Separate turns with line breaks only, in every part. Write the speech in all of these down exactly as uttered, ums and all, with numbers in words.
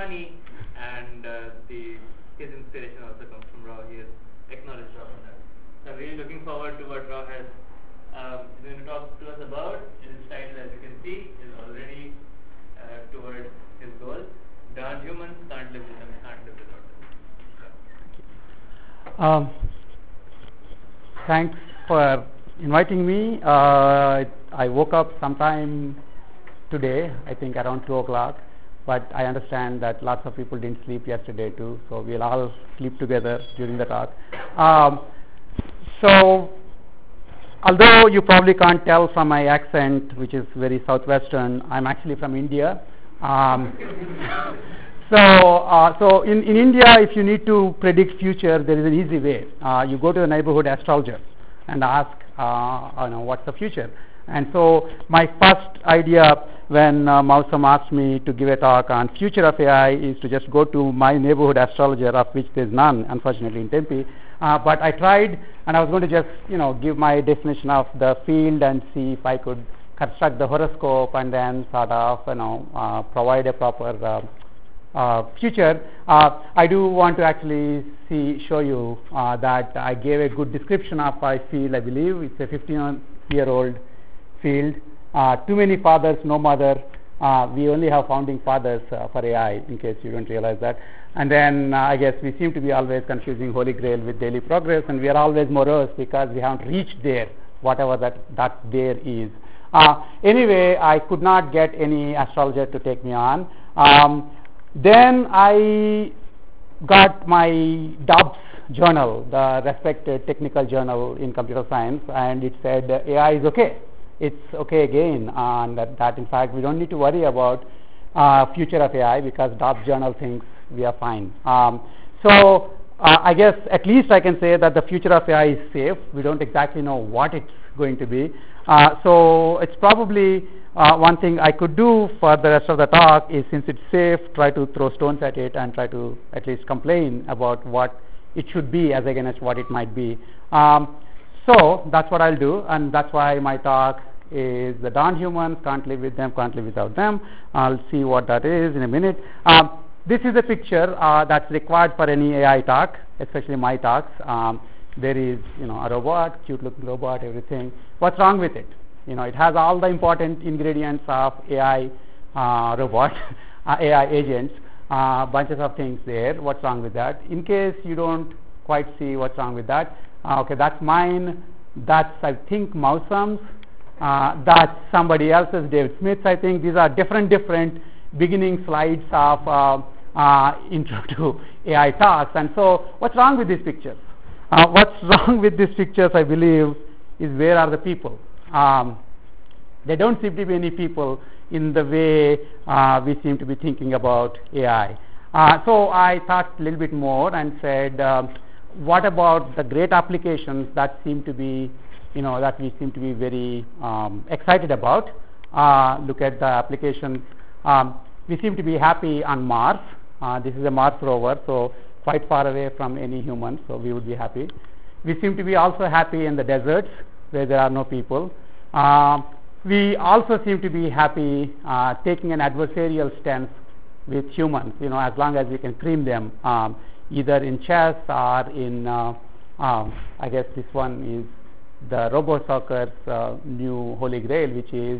funny, and uh, the his inspiration also comes from Rao. He has acknowledged Rao on that. So I'm really looking forward to what Rao has um, is going to talk to us about. His title, as you can see, is already uh, toward his goal. Darn humans, can't live with them, can't live without them. So.
Um, thanks for inviting me. Uh, I woke up sometime today, I think around two o'clock, but I understand that lots of people didn't sleep yesterday too, so we'll all sleep together during the talk. Um, so, although you probably can't tell from my accent, which is very southwestern, I'm actually from India. Um, so, uh, so in, in India, if you need to predict future, there is an easy way. Uh, you go to a neighborhood astrologer and ask, uh, you know, what's the future? And so, my first idea when uh, Mausam asked me to give a talk on future of A I is to just go to my neighborhood astrologer, of which there's none, unfortunately, in Tempe. Uh, but I tried, and I was going to just, you know, give my definition of the field and see if I could construct the horoscope and then sort of, you know, uh, provide a proper uh, uh, future. Uh, I do want to actually see, show you uh, that I gave a good description of my field. I believe it's a fifteen-year-old field. Uh, too many fathers, no mother. Uh, we only have founding fathers uh, for A I, in case you don't realize that. And then uh, I guess we seem to be always confusing Holy Grail with daily progress, and we are always morose because we haven't reached there, whatever that, that there is. Uh, anyway, I could not get any astrologer to take me on. Um, then I got my Dobbs journal, the respected technical journal in computer science, and it said uh, A I is okay. It's okay again, and that, that in fact we don't need to worry about uh, future of A I because Dobbs journal thinks we are fine. Um, so uh, I guess at least I can say that the future of A I is safe. We don't exactly know what it's going to be. Uh, so it's probably uh, one thing I could do for the rest of the talk is, since it's safe, try to throw stones at it and try to at least complain about what it should be as against what it might be. Um, So that's what I'll do, and that's why my talk is the darn humans, can't live with them, can't live without them. I'll see what that is in a minute. Um, this is a picture uh, that's required for any A I talk, especially my talks. Um, there is, you know, a robot, cute-looking robot, everything. What's wrong with it? You know, it has all the important ingredients of A I uh, robot, uh, A I agents, uh, bunches of things there. What's wrong with that? In case you don't quite see what's wrong with that, Uh, okay, that's mine. That's, I think, Mausam's. Uh, that's somebody else's, David Smith's, I think. These are different, different beginning slides of uh, uh, intro to A I talks. And so, what's wrong with these pictures? Uh, what's wrong with these pictures, I believe, is where are the people? Um, there don't seem to be any people in the way uh, we seem to be thinking about A I. Uh, so, I thought a little bit more and said, um, what about the great applications that seem to be, you know, that we seem to be very um, excited about? Uh, look at the applications. Um, we seem to be happy on Mars. Uh, this is a Mars rover, so quite far away from any humans, so we would be happy. We seem to be also happy in the deserts where there are no people. Uh, we also seem to be happy uh, taking an adversarial stance with humans, you know, as long as we can cream them. Um, either in chess or in, uh, uh, I guess this one is the RoboSoccer's uh, new Holy Grail, which is,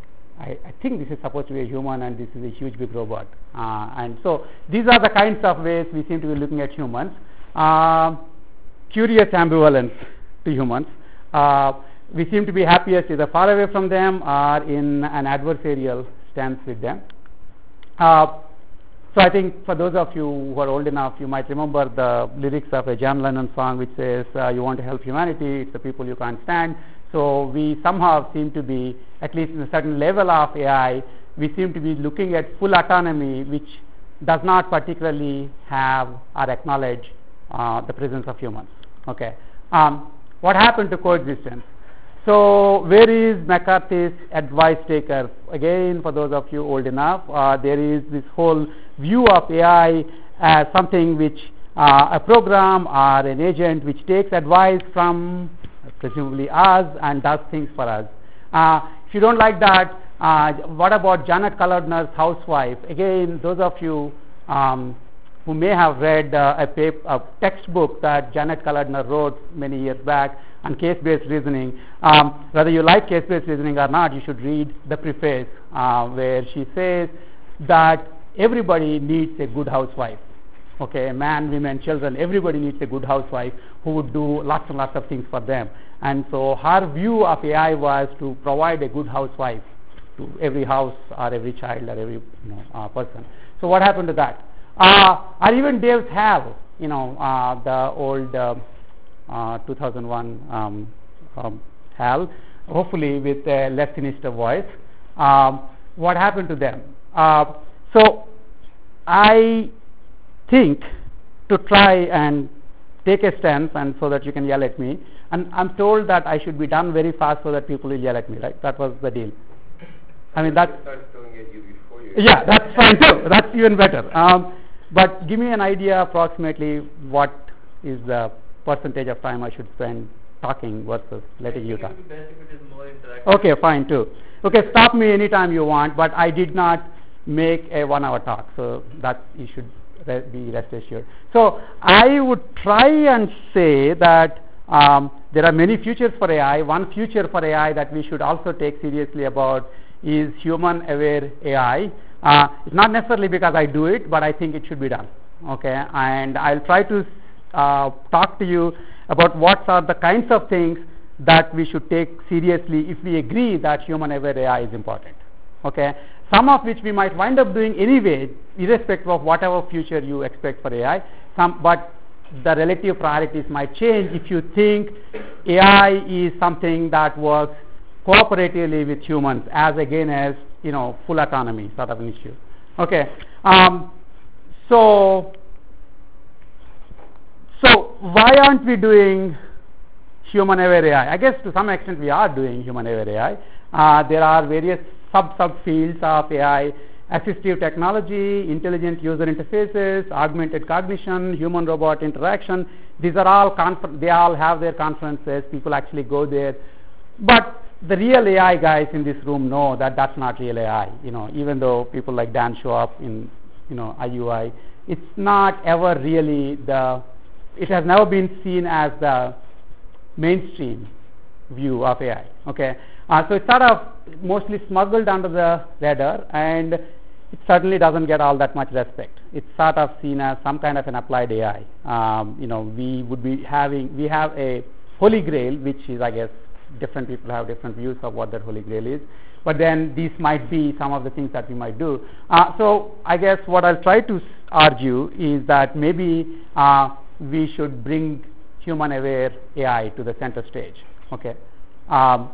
I, I think this is supposed to be a human and this is a huge big robot. Uh, and so these are the kinds of ways we seem to be looking at humans. Uh, curious ambivalence to humans. Uh, we seem to be happiest either far away from them or in an adversarial stance with them. Uh, So I think for those of you who are old enough, you might remember the lyrics of a John Lennon song which says, uh, you want to help humanity, it's the people you can't stand. So we somehow seem to be, at least in a certain level of A I, we seem to be looking at full autonomy, which does not particularly have or acknowledge uh, the presence of humans. Okay. Um, what happened to coexistence? So where is McCarthy's advice taker? Again, for those of you old enough, uh, there is this whole view of A I as something which uh, a program or an agent which takes advice from presumably us and does things for us. Uh, if you don't like that, uh, what about Janet Kalodner's housewife? Again, those of you um, who may have read uh, a, paper, a textbook that Janet Kalodner wrote many years back on case-based reasoning. Um, whether you like case-based reasoning or not, you should read the preface uh, where she says that everybody needs a good housewife. Okay, man, women, children, everybody needs a good housewife who would do lots and lots of things for them. And so her view of A I was to provide a good housewife to every house or every child or every you know, uh, person. So what happened to that? Uh, or even Dave Hall, you know, uh, the old uh, uh, two thousand one um, um, Hal, hopefully with a less sinister voice. Um, what happened to them? Uh, so I think to try and take a stance and so that you can yell at me, and I'm told that I should be done very fast so that people will yell at me, right? That was the deal. I mean, that's... Yeah, that's fine too. That's even better. Um, but give me an idea approximately what is the percentage of time I should spend talking versus letting you talk.
It would be best if it is more interactive.
Okay, fine too. Okay, stop me anytime you want, but I did not make a one-hour talk, so that you should re- be rest assured. So I would try and say that um, there are many futures for A I. One future for A I that we should also take seriously about is human-aware A I. Uh, it's not necessarily because I do it, but I think it should be done. Okay, and I'll try to uh, talk to you about what are the kinds of things that we should take seriously if we agree that human-aware A I is important. Okay, some of which we might wind up doing anyway, irrespective of whatever future you expect for A I. Some, but the relative priorities might change if you think A I is something that works cooperatively with humans, as again as you know full autonomy sort of an issue. Okay, um, so so why aren't we doing human-aware A I? I guess to some extent we are doing human-aware A I. Uh, there are various sub-subfields of A I: assistive technology, intelligent user interfaces, augmented cognition, human-robot interaction. These are all confer- they all have their conferences. People actually go there, but the real A I guys in this room know that that's not real A I. You know, even though people like Dan show up in you know I U I, it's not ever really the. It has never been seen as the mainstream view of A I. Okay, uh, so it's sort of mostly smuggled under the radar, and it certainly doesn't get all that much respect. It's sort of seen as some kind of an applied A I. Um, you know, we would be having we have a holy grail, which is, I guess, different people have different views of what that holy grail is. But then these might be some of the things that we might do. Uh, so I guess what I'll try to argue is that maybe uh, we should bring human-aware A I to the center stage. Okay. Um,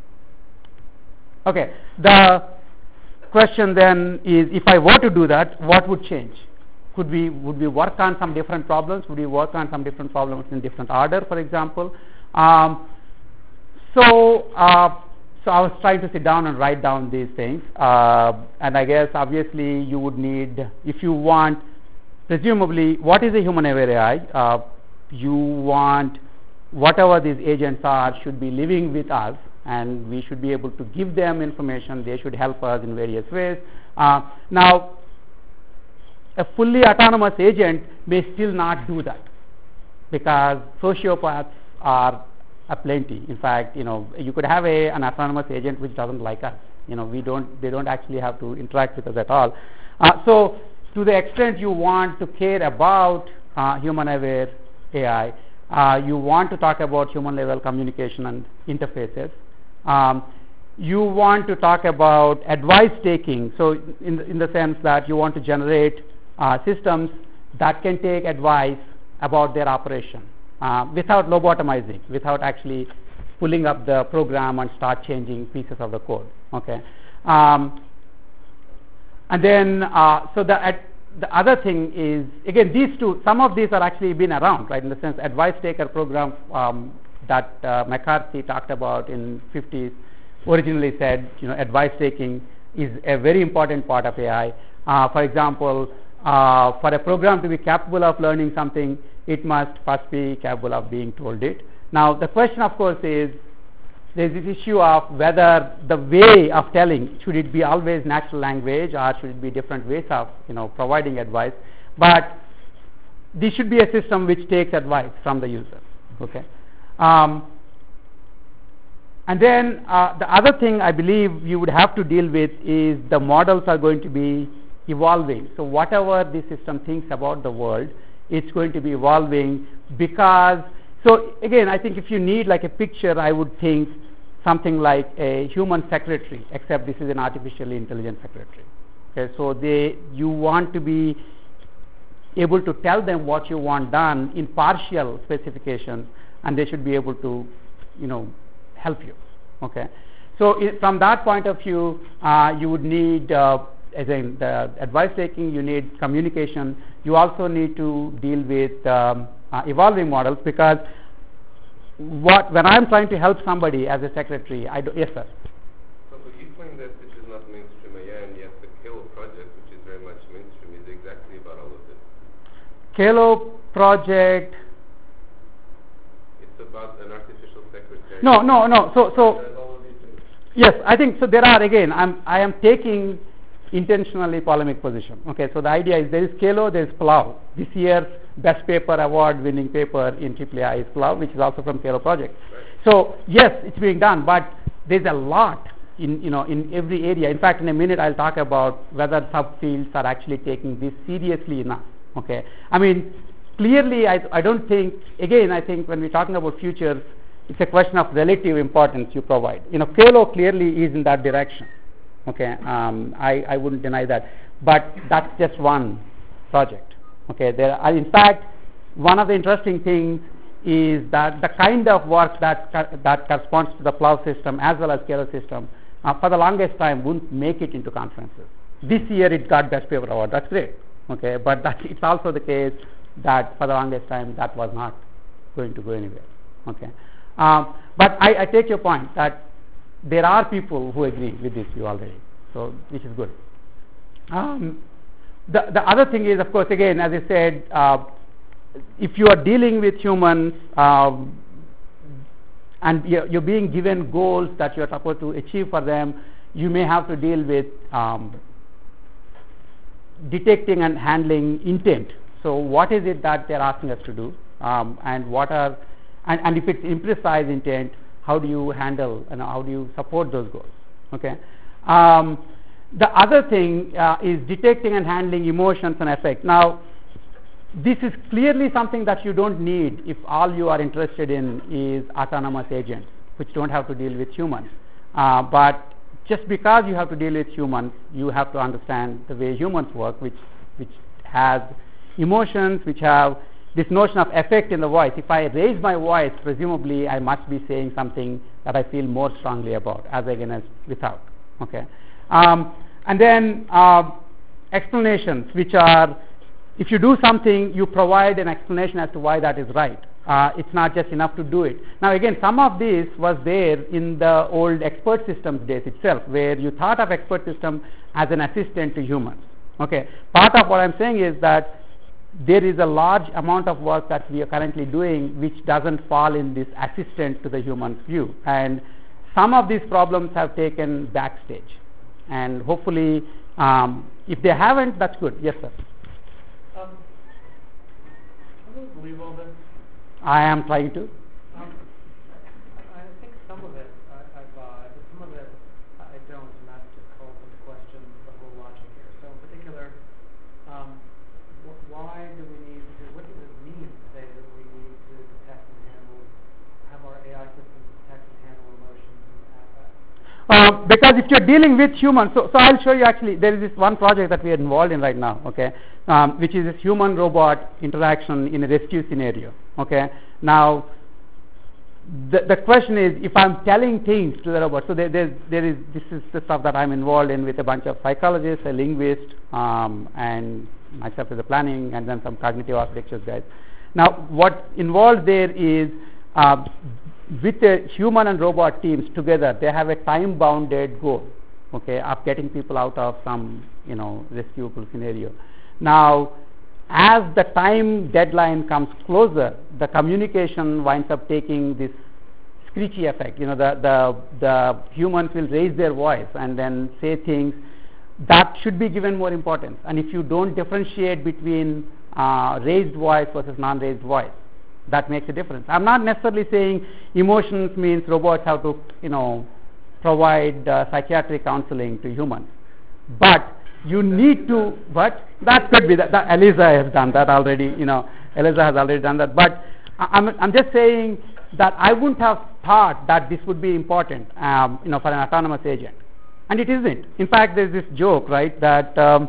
okay. The question then is, if I were to do that, what would change? Could we would we work on some different problems? Would we work on some different problems in different order, for example? Um, so uh, so I was trying to sit down and write down these things, uh, and I guess obviously you would need, if you want, presumably, what is a human-aware A I? Uh, you want whatever these agents are should be living with us, and we should be able to give them information. They should help us in various ways. Uh, now, a fully autonomous agent may still not do that, because sociopaths are aplenty. In fact, you know, you could have a, an autonomous agent which doesn't like us. You know, we don't, they don't actually have to interact with us at all. Uh, so, to the extent you want to care about uh, human-aware A I, uh, you want to talk about human-level communication and interfaces. Um, you want to talk about advice taking. So, in the, in the sense that you want to generate uh, systems that can take advice about their operation uh, without lobotomizing, without actually pulling up the program and start changing pieces of the code. Okay. Um, And then, uh, so the, uh, the other thing is, again, these two, some of these are actually been around, right, in the sense advice taker program um, that uh, McCarthy talked about in fifties originally said, you know, advice taking is a very important part of A I. Uh, for example, uh, for a program to be capable of learning something, it must first be capable of being told it. Now, the question, of course, is, there's this issue of whether the way of telling, should it be always natural language or should it be different ways of, you know, providing advice. But this should be a system which takes advice from the user. Okay. Um, and then uh, the other thing I believe you would have to deal with is the models are going to be evolving. So whatever the system thinks about the world, it's going to be evolving because, so again, I think if you need like a picture, I would think something like a human secretary, except this is an artificially intelligent secretary. Okay, so they, you want to be able to tell them what you want done in partial specifications, and they should be able to, you know, help you. Okay, so it, from that point of view, uh, you would need, uh, as in the advice taking, you need communication. You also need to deal with um, uh, evolving models, because what when I'm trying to help somebody as a secretary, I do, yes sir.
So you claim that this is not mainstream A I, and yet the Kalo project, which is very much mainstream, is exactly about all of this.
Kalo project.
It's about an artificial secretary.
No, no, no. So, so yes, I think so. There are again. I'm I am taking intentionally polemic position. Okay, so the idea is there is Kalo, there is Plow. This year's best paper award winning paper in triple A I is Plow, which is also from Kalo project.
Right.
So yes, it's being done, but there's a lot in, you know, in every area. In fact, in a minute I'll talk about whether subfields are actually taking this seriously enough. Okay, I mean clearly I, I don't think, again I think when we're talking about futures, it's a question of relative importance you provide. You know, Kalo clearly is in that direction. Okay, um, I, I wouldn't deny that, but that's just one project. Okay, there are, in fact, one of the interesting things is that the kind of work that that corresponds to the Plow system as well as Kalo system, uh, for the longest time wouldn't make it into conferences. This year it got best paper award. That's great. Okay, but that it's also the case that for the longest time that was not going to go anywhere. Okay, um, but I, I take your point that there are people who agree with this view already, so which is good. Um, the, the other thing is, of course, again, as I said, uh, if you are dealing with humans um, and you're, you're being given goals that you're supposed to achieve for them, you may have to deal with um, detecting and handling intent. So what is it that they're asking us to do, um, and what are, and, and if it's imprecise intent, how do you handle and how do you support those goals? Okay. Um, the other thing uh, is detecting and handling emotions and affect. Now, this is clearly something that you don't need if all you are interested in is autonomous agents, which don't have to deal with humans. Uh, but just because you have to deal with humans, you have to understand the way humans work, which which has emotions, which have this notion of effect in the voice. If I raise my voice, presumably I must be saying something that I feel more strongly about, as against without. Okay, um, and then uh, explanations, which are, if you do something, you provide an explanation as to why that is right. Uh, it's not just enough to do it. Now, again, some of this was there in the old expert systems days itself, where you thought of expert system as an assistant to humans. Okay, part of what I'm saying is that there is a large amount of work that we are currently doing which doesn't fall in this assistant to the human's view, and some of these problems have taken backstage, and hopefully um, if they haven't, that's good. Yes sir.
Um, I don't believe all this.
I am trying to.
Um, I, I think some of it I, I buy, but some of it I don't, and that just calls into question the whole logic here. So in particular, um, why do we need to, what does it mean to say that we need to detect and handle, have our A I systems detect and handle emotions and affect?
Uh, because if you're dealing with humans, so, so I'll show you actually, there is this one project that we are involved in right now, okay, um, which is this human-robot interaction in a rescue scenario, okay. Now, the, the question is, if I'm telling things to the robot, so there, there, there is, this is the stuff that I'm involved in with a bunch of psychologists, a linguist, um, and myself as a planning, and then some cognitive architectures guys. Now, what involved there is, uh, with the human and robot teams together, they have a time-bounded goal, okay, of getting people out of some, you know, rescuable scenario. Now, as the time deadline comes closer, the communication winds up taking this screechy effect. You know, the, the, the humans will raise their voice and then say things that should be given more importance. And if you don't differentiate between uh, raised voice versus non-raised voice, that makes a difference. I'm not necessarily saying emotions means robots have to, you know, provide uh, psychiatric counseling to humans. But you need to, but that could be, that, that Eliza has done that already, you know, Eliza has already done that. But I'm, I'm just saying that I wouldn't have thought that this would be important, um, you know, for an autonomous agent. And it isn't. In fact, there's this joke, right, that um,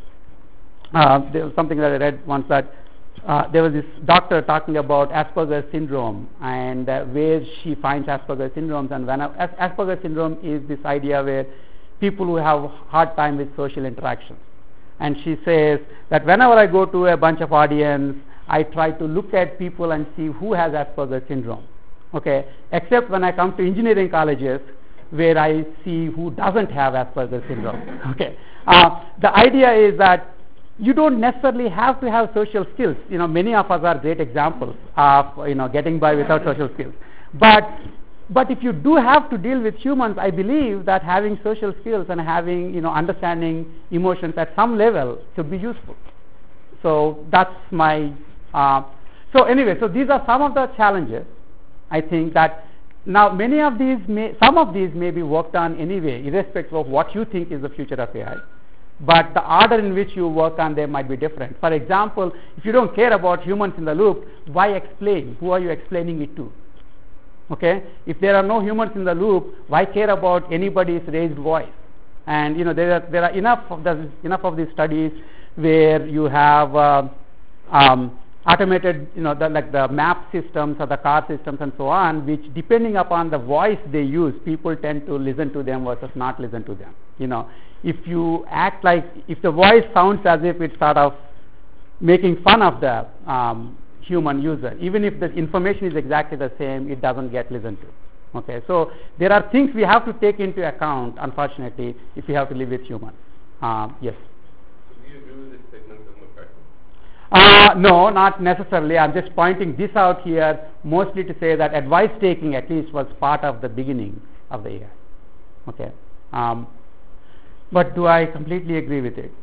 uh, there was something that I read once that uh, there was this doctor talking about Asperger's syndrome and uh, where she finds Asperger's syndromes. And when As- Asperger's syndrome is this idea where people who have hard time with social interactions. And she says that whenever I go to a bunch of audience, I try to look at people and see who has Asperger's syndrome. Okay, except when I come to engineering colleges, where I see who doesn't have Asperger's syndrome. Okay, uh, the idea is that you don't necessarily have to have social skills. You know, many of us are great examples of, you know, getting by without social skills. But but if you do have to deal with humans, I believe that having social skills and having, you know, understanding emotions at some level could be useful. So that's my. Uh, so anyway, so these are some of the challenges. I think that now many of these, may, some of these may be worked on anyway, irrespective of what you think is the future of A I. But the order in which you work on them might be different. For example, if you don't care about humans in the loop, why explain? Who are you explaining it to? Okay, if there are no humans in the loop, why care about anybody's raised voice? And you know, there are there are enough of the enough of these studies where you have uh, um, automated, you know, the, like the map systems or the car systems and so on, which depending upon the voice they use, people tend to listen to them versus not listen to them. You know, if you act like, if the voice sounds as if it's sort of making fun of the um, human user, even if the information is exactly the same, it doesn't get listened to. Okay, so there are things we have to take into account, unfortunately, if we have to live with humans. Uh, yes.
So do you agree with this statement of McCarthy?
Uh, no, not necessarily. I'm just pointing this out here mostly to say that advice taking at least was part of the beginning of the A I. Okay. Um, but do I completely agree with it?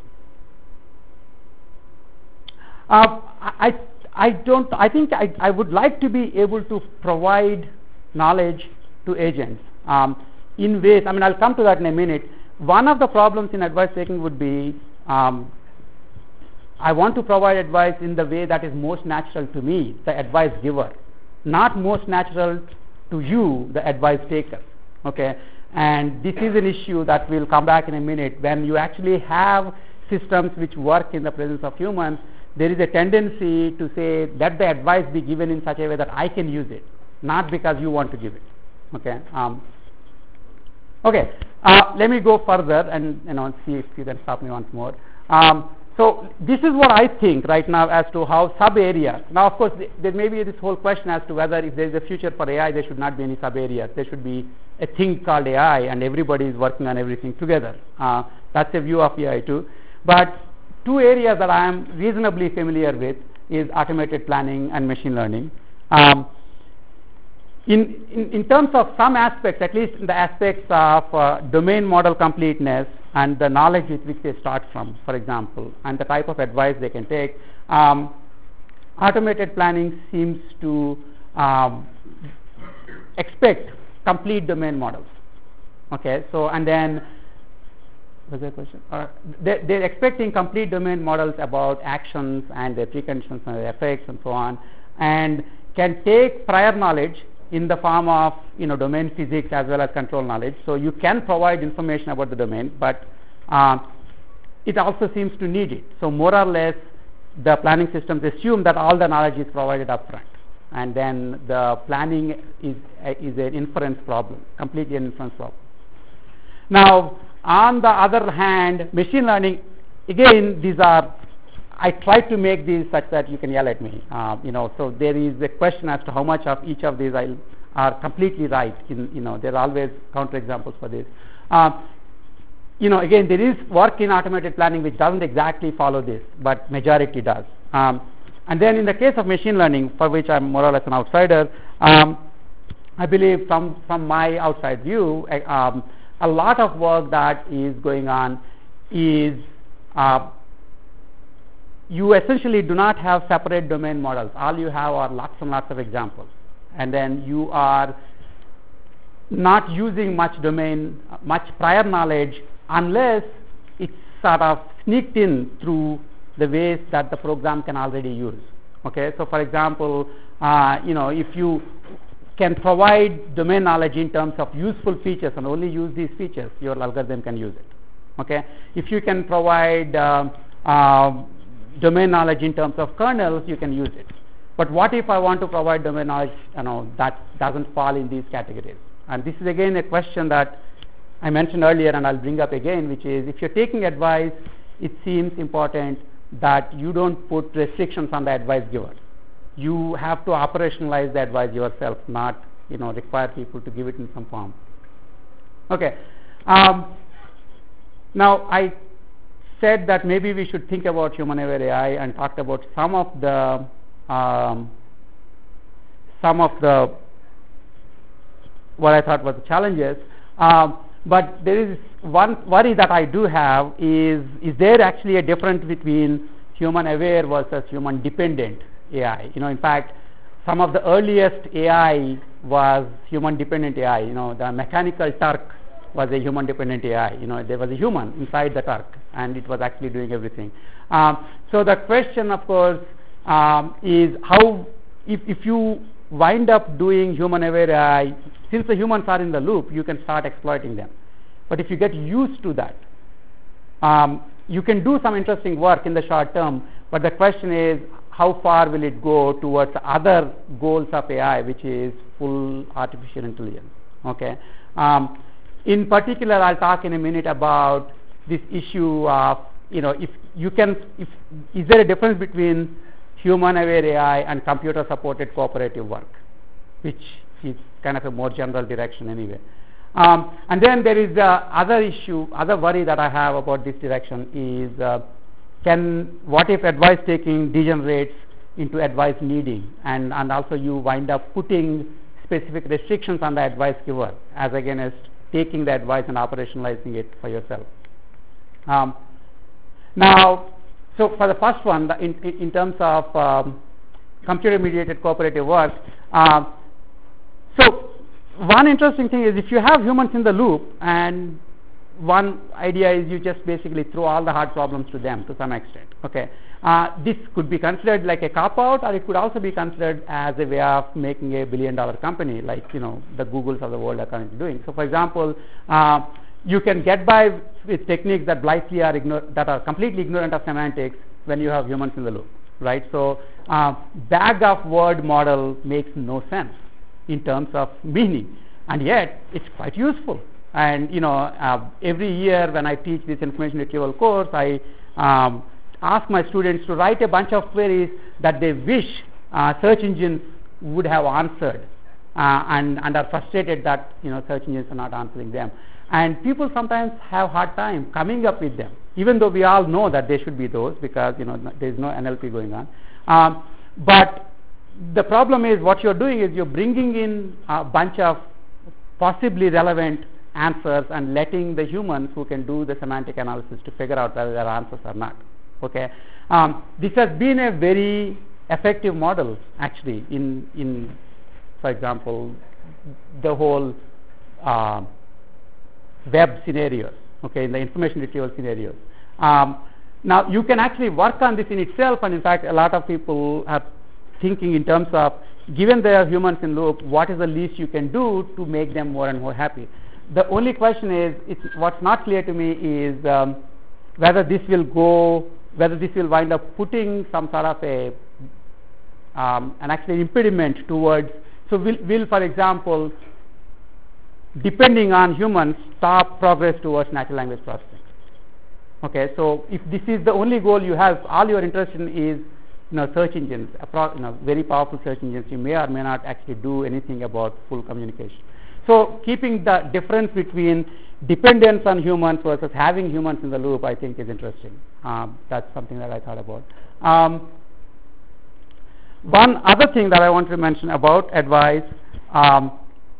Uh, I, I don't, I think I, I would like to be able to provide knowledge to agents um, in ways, I mean, I'll come to that in a minute. One of the problems in advice taking would be um, I want to provide advice in the way that is most natural to me, the advice giver, not most natural to you, the advice taker. Okay, and this is an issue that we'll come back in a minute. When you actually have systems which work in the presence of humans, there is a tendency to say, let the advice be given in such a way that I can use it, not because you want to give it. Okay. Um, okay. Uh, let me go further and, you know, see if you can stop me once more. Um, so this is what I think right now as to how sub areas. Now, of course, th- there may be this whole question as to whether if there is a future for A I, there should not be any sub areas. There should be a thing called A I, and everybody is working on everything together. Uh, that's a view of A I too. But two areas that I am reasonably familiar with is automated planning and machine learning. Um, in, in, in terms of some aspects, at least in the aspects of uh, domain model completeness and the knowledge with which they start from, for example, and the type of advice they can take, um, automated planning seems to um, expect complete domain models. Okay, so and then was there a question? Uh, they, they're expecting complete domain models about actions and their preconditions and their effects and so on, and can take prior knowledge in the form of, you know, domain physics as well as control knowledge. So you can provide information about the domain, but uh, it also seems to need it. So more or less, the planning systems assume that all the knowledge is provided upfront, and then the planning is uh, is an inference problem, completely an inference problem. Now, on the other hand, machine learning, again, these are, I try to make these such that you can yell at me. Uh, you know, so there is a question as to how much of each of these I'll, are completely right. In, you know, there are always counterexamples for this. Uh, you know, again, there is work in automated planning which doesn't exactly follow this, but majority does. Um, and then in the case of machine learning, for which I'm more or less an outsider, um, I believe from, from my outside view, uh, um, a lot of work that is going on is uh, you essentially do not have separate domain models. All you have are lots and lots of examples. And then you are not using much domain, much prior knowledge unless it's sort of sneaked in through the ways that the program can already use. Okay, so for example, uh, you know, if you can provide domain knowledge in terms of useful features and only use these features, your algorithm can use it. Okay, if you can provide uh, uh, domain knowledge in terms of kernels, you can use it. But what if I want to provide domain knowledge, you know, that doesn't fall in these categories? And this is again a question that I mentioned earlier, and I'll bring up again, which is if you're taking advice, it seems important that you don't put restrictions on the advice giver. You have to operationalize the advice yourself, not, you know, require people to give it in some form. Okay. Um, now, I said that maybe we should think about human-aware A I and talked about some of the um, some of the what I thought were the challenges. Um, but there is one worry that I do have is, is there actually a difference between human-aware versus human-dependent A I? You know, in fact, some of the earliest A I was human-dependent A I. You know, the mechanical Turk was a human-dependent A I. You know, there was a human inside the Turk, and it was actually doing everything. Um, so the question, of course, um, is how, if, if you wind up doing human-aware A I, since the humans are in the loop, you can start exploiting them. But if you get used to that, um, you can do some interesting work in the short term, but the question is, how far will it go towards other goals of A I, which is full artificial intelligence? Okay. Um, in particular, I'll talk in a minute about this issue of, you know, if you can, if is there a difference between human-aware A I and computer-supported cooperative work, which is kind of a more general direction anyway. Um, and then there is the other issue, other worry that I have about this direction is, uh, can what if advice taking degenerates into advice needing, and, and also you wind up putting specific restrictions on the advice giver as against taking the advice and operationalizing it for yourself. Um, now, so for the first one, the, in, in terms of um, computer-mediated cooperative work, uh, so one interesting thing is if you have humans in the loop, and one idea is you just basically throw all the hard problems to them to some extent. Okay, uh, this could be considered like a cop-out, or it could also be considered as a way of making a billion-dollar company, like, you know, the Googles of the world are currently doing. So, for example, uh, you can get by with techniques that blithely are ignor- that are completely ignorant of semantics when you have humans in the loop, right? So, uh, bag of word model makes no sense in terms of meaning, and yet it's quite useful. And, you know, uh, every year when I teach this information retrieval course, I um, ask my students to write a bunch of queries that they wish uh, search engines would have answered, uh, and, and are frustrated that, you know, search engines are not answering them. And people sometimes have hard time coming up with them, even though we all know that there should be those, because, you know, there is no N L P going on. Um, but the problem is what you're doing is you're bringing in a bunch of possibly relevant answers and letting the humans who can do the semantic analysis to figure out whether there are answers or not. Okay, um, this has been a very effective model actually in, in for example, the whole uh, web scenarios, okay, in the information retrieval scenarios. Um, now, you can actually work on this in itself, and in fact, a lot of people are thinking in terms of, given there are humans in loop, what is the least you can do to make them more and more happy? The only question is, it's, what's not clear to me is um, whether this will go, whether this will wind up putting some sort of a, um, an actually impediment towards, so will, will, for example, depending on humans, stop progress towards natural language processing. Okay, so if this is the only goal you have, all you're interested in is, you know, search engines, you know, very powerful search engines, you may or may not actually do anything about full communication. So keeping the difference between dependence on humans versus having humans in the loop, I think, is interesting. Um, that's something that I thought about. Um, one other thing that I want to mention about advice, um,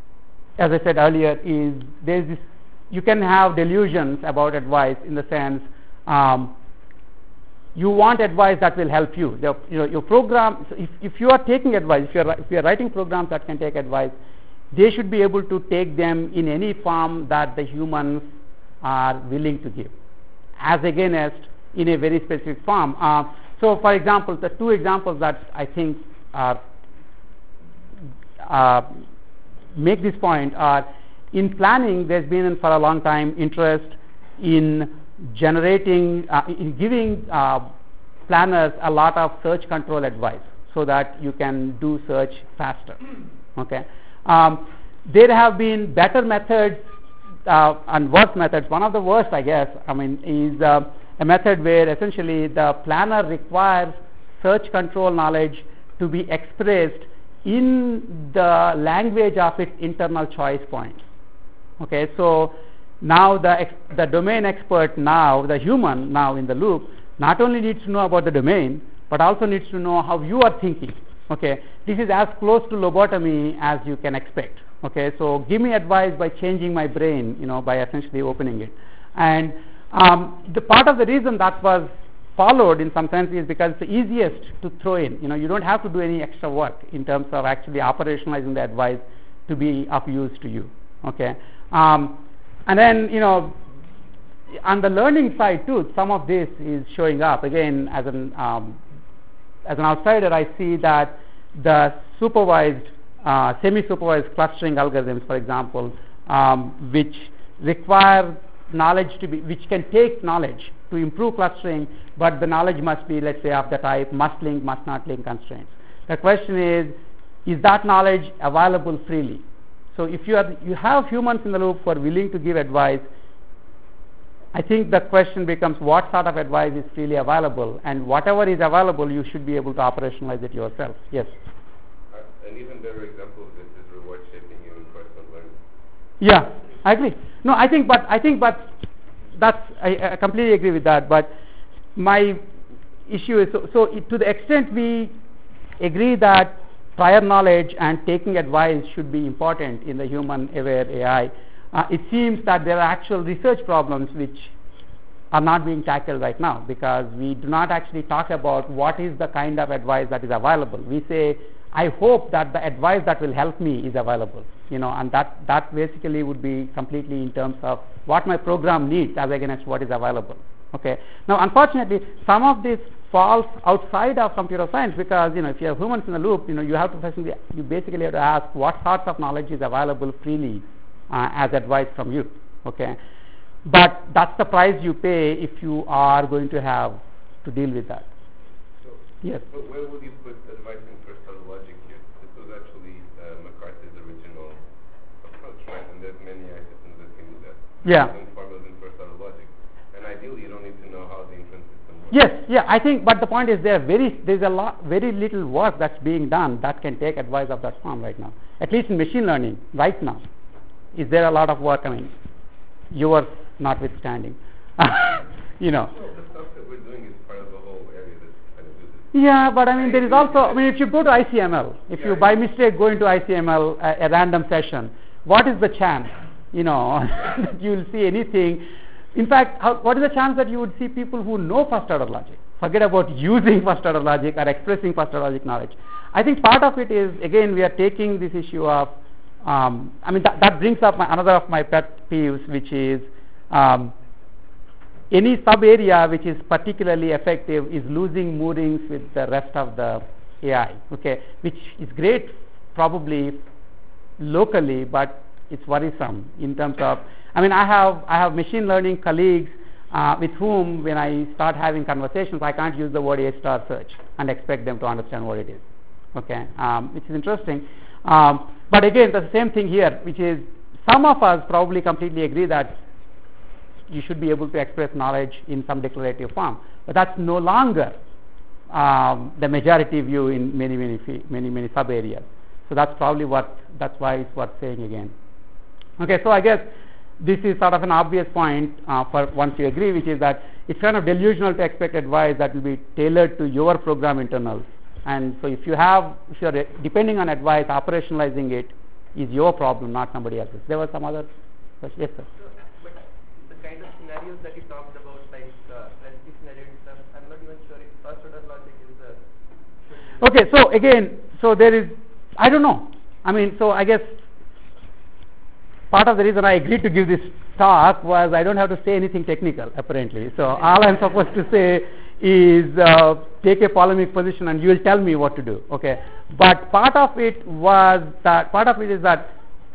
as I said earlier, is there's this, you can have delusions about advice in the sense um, you want advice that will help you. The, you know, your program, so if, if you are taking advice, if you are, if you are writing programs that can take advice, they should be able to take them in any form that the humans are willing to give, as against in a very specific form. Uh, so, for example, the two examples that I think are, uh, make this point are, in planning, there's been for a long time interest in generating, uh, in giving uh, planners a lot of search control advice so that you can do search faster. Okay. Um, there have been better methods uh, and worse methods. One of the worst, I guess, I mean, is uh, a method where essentially the planner requires search control knowledge to be expressed in the language of its internal choice points. Okay, so now the ex the domain expert, now the human now in the loop, not only needs to know about the domain, but also needs to know how you are thinking. Okay, this is as close to lobotomy as you can expect. Okay, so give me advice by changing my brain, you know, by essentially opening it. And um, the part of the reason that was followed in some sense is because it's the easiest to throw in. You know, you don't have to do any extra work in terms of actually operationalizing the advice to be of use to you. Okay. Um, and then, you know, on the learning side too, some of this is showing up. Again, as an um, as an outsider, I see that the supervised, uh, semi-supervised clustering algorithms, for example, um, which require knowledge to be, which can take knowledge to improve clustering, but the knowledge must be, let's say, of the type must link, must not link constraints. The question is, is that knowledge available freely? So if you, are, you have humans in the loop who are willing to give advice, I think the question becomes what sort of advice is freely available, and whatever is available, you should be able to operationalize it yourself. Yes?
Uh, an even better example of this is reward shaping in personal learning.
Yeah, I agree. No, I think, but I think, but that's, I, I completely agree with that. But my issue is, so, so it, to the extent we agree that prior knowledge and taking advice should be important in the human-aware A I, uh, it seems that there are actual research problems which are not being tackled right now, because we do not actually talk about what is the kind of advice that is available. We say, I hope that the advice that will help me is available, you know, and that, that basically would be completely in terms of what my program needs as against what is available. Okay. Now, unfortunately, some of this falls outside of computer science, because, you know, if you have humans in the loop, you know, you have to basically, you basically have to ask what sorts of knowledge is available freely uh, as advice from you. Okay. But that's the price you pay if you are going to have to deal with that.
So,
yes.
But where would you put advice in first order logic here? This was actually uh, McCarthy's original approach, right? And there's many A I systems that can do that.
Yeah.
Using formulas in first order logic. And ideally, you don't need to know how the inference system works.
Yes, yeah, I think, but the point is there very, there's a lot, very little work that's being done that can take advice of that form right now. At least in machine learning, right now. Is there a lot of work? I mean, yours notwithstanding. You know.
Well, the stuff that we're doing is part of the whole area that's kind of do this.
Yeah, but I mean, there is also, I mean, if you go to I C M L, if
yeah,
you by mistake go into I C M L, a, a random session, what is the chance, you know, that you will see anything? In fact, how, what is the chance that you would see people who know first order logic? Forget about using first order logic or expressing first order logic knowledge. I think part of it is, again, we are taking this issue of, um, I mean, that, that brings up my, another of my pet peeves, which is um, any sub area which is particularly effective is losing moorings with the rest of the A I, okay, which is great probably locally, but it's worrisome in terms of, I mean, I have I have machine learning colleagues uh, with whom, when I start having conversations, I can't use the word A star search and expect them to understand what it is, okay, um, which is interesting. Um, but again, the same thing here, which is some of us probably completely agree that you should be able to express knowledge in some declarative form, but that's no longer um, the majority view in many, many, many, many sub areas. So that's probably what, that's why it's worth saying again. Okay, so I guess this is sort of an obvious point uh, for once you agree, which is that it's kind of delusional to expect advice that will be tailored to your program internals. And so if you have, if you're depending on advice, operationalizing it is your problem, not somebody else's. There was some other question. Yes, sir.
So, but the kind of scenarios that you talked about, like uh, recipe scenario and stuff, I'm not even sure if first order logic is the.
Okay, so again, so there is, I don't know. I mean, so I guess part of the reason I agreed to give this talk was I don't have to say anything technical, apparently. So all I'm supposed to say is uh, take a polemic position and you will tell me what to do, okay? But part of it was that, part of it is that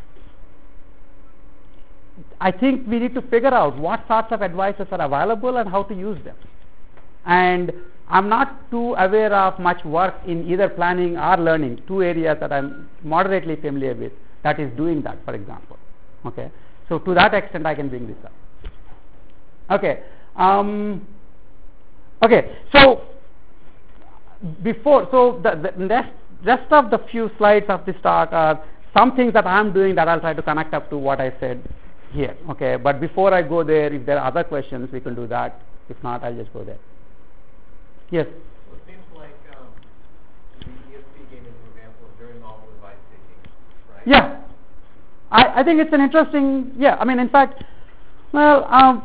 I think we need to figure out what sorts of advices are available and how to use them. And I'm not too aware of much work in either planning or learning, two areas that I'm moderately familiar with, that is doing that, for example. Okay, so to that extent I can bring this up. Okay, um, okay, so before, so the, the rest, rest of the few slides of this talk are some things that I'm doing that I'll try to connect up to what I said here. Okay, but before I go there, if there are other questions, we can do that. If not, I'll just go there. Yes?
Well, it seems like um, the E S P game, for example, is very novel advice taking, right?
Yeah. I, I think it's an interesting, yeah, I mean, in fact, well, um,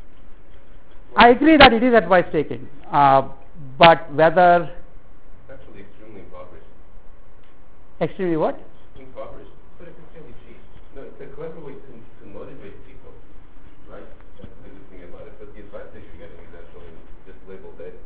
I agree that it is advice taking, uh, but whether...
It's actually extremely impoverished.
Extremely what?
Impoverished.
But it's extremely cheap.
No, it's a clever way to, to motivate people, right? That's the good thing about it. But the advice that you're getting is actually just labeled dead.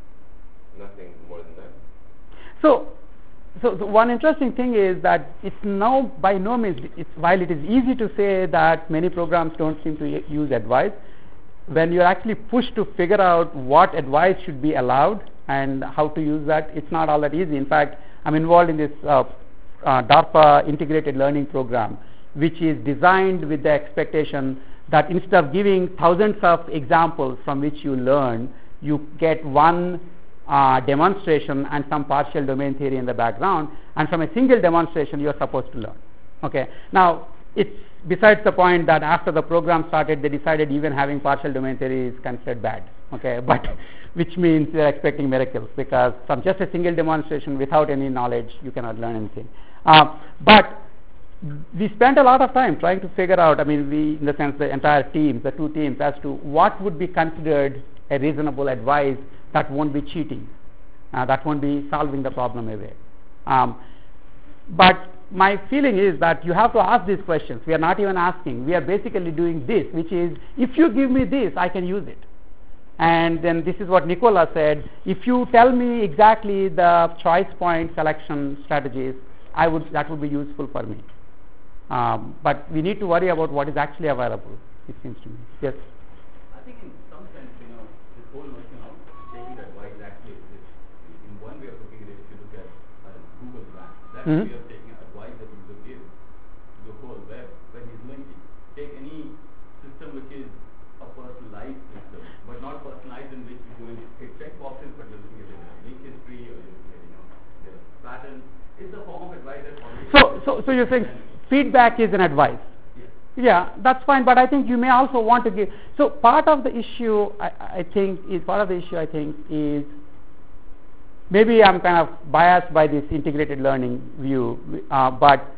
Nothing more than that.
So, so, so one interesting thing is that it's now by no means, it's, while it is easy to say that many programs don't seem to y- use advice, when you're actually pushed to figure out what advice should be allowed and how to use that, it's not all that easy. In fact, I'm involved in this uh, uh, DARPA integrated learning program, which is designed with the expectation that instead of giving thousands of examples from which you learn, you get one uh, demonstration and some partial domain theory in the background, and from a single demonstration you are supposed to learn. Okay. Now, it's besides the point that after the program started, they decided even having partial domain theory is considered bad. Okay, but which means they're expecting miracles, because from just a single demonstration without any knowledge, you cannot learn anything. Uh, but we spent a lot of time trying to figure out, I mean, we, in the sense, the entire team, the two teams, as to what would be considered a reasonable advice that won't be cheating, uh, that won't be solving the problem away. Um, but my feeling is that you have to ask these questions. We are not even asking. We are basically doing this, which is, if you give me this, I can use it. And then this is what Nicola said, if you tell me exactly the choice point selection strategies, I would, that would be useful for me. Um, but we need to worry about what is actually available, it seems to me. Yes?
I think in some sense, you know, this whole notion of taking advice actually exists. In one way of looking at it, if you look at uh, Google Maps, that's
Mhm.
a way of taking advice that user gives to the whole web, when he's going to take any system which is a personalized system, but not personalized in which you're going to hit check boxes, but you're looking at the link history, or you're looking at, you know, the pattern. It's a form of advice that already
So,
exists.
so, so you're saying feedback is an advice.
Yes.
Yeah, that's fine, but I think you may also want to give, so part of the issue, I, I think, is, part of the issue, I think, is, maybe I'm kind of biased by this integrated learning view, uh, but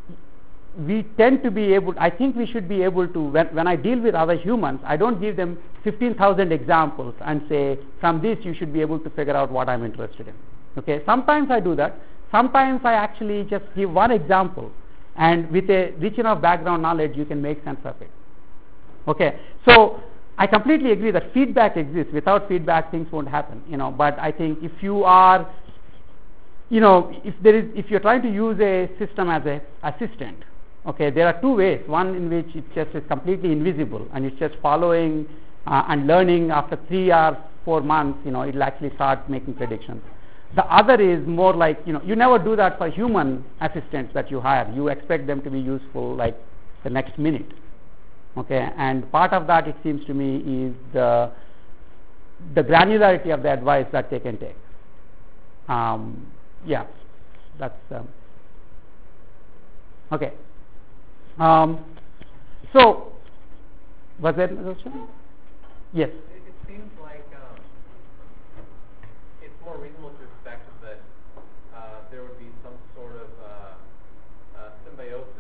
we tend to be able, I think we should be able to, when, when I deal with other humans, I don't give them fifteen thousand examples and say, from this you should be able to figure out what I'm interested in. Okay, sometimes I do that. Sometimes I actually just give one example, and with a rich enough background knowledge, you can make sense of it. Okay, so I completely agree that feedback exists. Without feedback, things won't happen. You know, but I think if you are, you know, if there is, if you're trying to use a system as a assistant, okay, there are two ways. One in which it just is completely invisible and it's just following uh, and learning. After three or four months, you know, it'll actually start making predictions. The other is more like, you know, you never do that for human assistants that you hire. You expect them to be useful like the next minute. Okay, and part of that, it seems to me, is the the granularity of the advice that they can take. Um, yeah, that's um, okay. Um, so, was there another question? Yes.
It, it seems like um, it's more reasonable to expect that uh, there would be some sort of uh, uh, symbiosis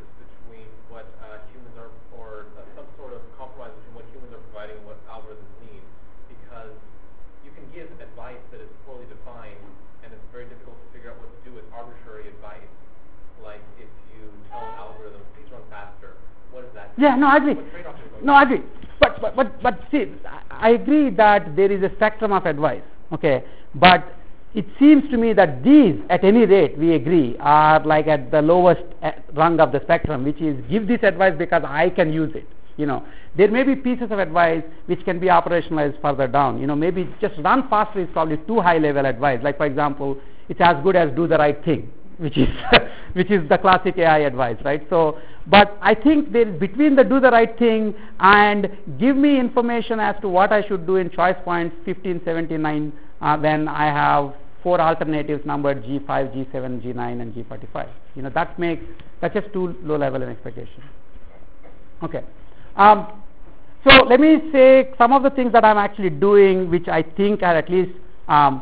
Yeah, no, I agree.
What trade-off is going
No, I agree. But, but, but, but see, I agree that there is a spectrum of advice, okay, but it seems to me that these, at any rate, we agree, are like at the lowest rung of the spectrum, which is give this advice because I can use it. You know, there may be pieces of advice which can be operationalized further down. You know, maybe just run faster is probably too high level advice. Like, for example, it's as good as do the right thing, which is which is the classic A I advice, right? So, but I think there is between the do the right thing and give me information as to what I should do in choice points fifteen, seventy-nine, uh, when I have four alternatives numbered G five, G seven, G nine, and G forty-five. You know, that makes that's just too low level an expectation. Okay. Um, so let me say some of the things that I'm actually doing, which I think are at least um,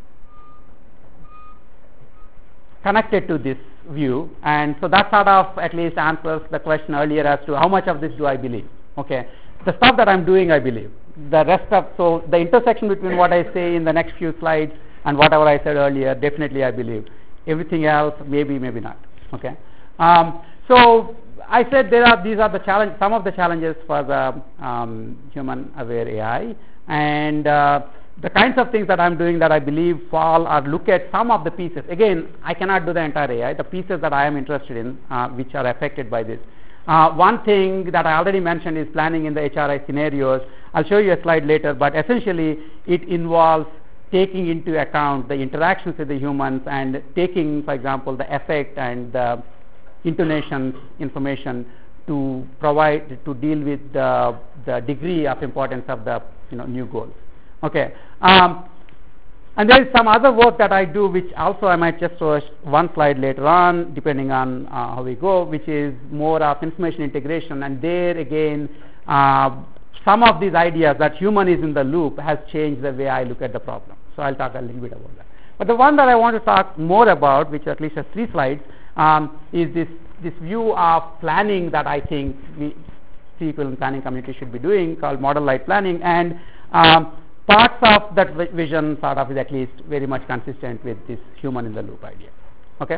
connected to this view, and so that sort of at least answers the question earlier as to how much of this do I believe. Okay, the stuff that I'm doing I believe. The rest of, so the intersection between what I say in the next few slides and whatever I said earlier, definitely I believe. Everything else, maybe, maybe not. Okay, um, so I said there are these are the challenge, some of the challenges for the um, human aware A I, and uh, the kinds of things that I'm doing that I believe fall or look at some of the pieces. Again, I cannot do the entire A I. The pieces that I am interested in, uh, which are affected by this. Uh, one thing that I already mentioned is planning in the H R I scenarios. I'll show you a slide later, but essentially it involves taking into account the interactions with the humans and taking, for example, the effect and the intonation information to provide to deal with the, the degree of importance of the you know new goals. Okay, um, and there is some other work that I do, which also I might just show one slide later on, depending on uh, how we go, which is more of information integration. And there again, uh, some of these ideas that human is in the loop has changed the way I look at the problem. So I'll talk a little bit about that. But the one that I want to talk more about, which at least has three slides, um, is this this view of planning that I think we people in planning community should be doing, called model light planning, and um, parts of that vision sort of is at least very much consistent with this human in the loop idea. Okay,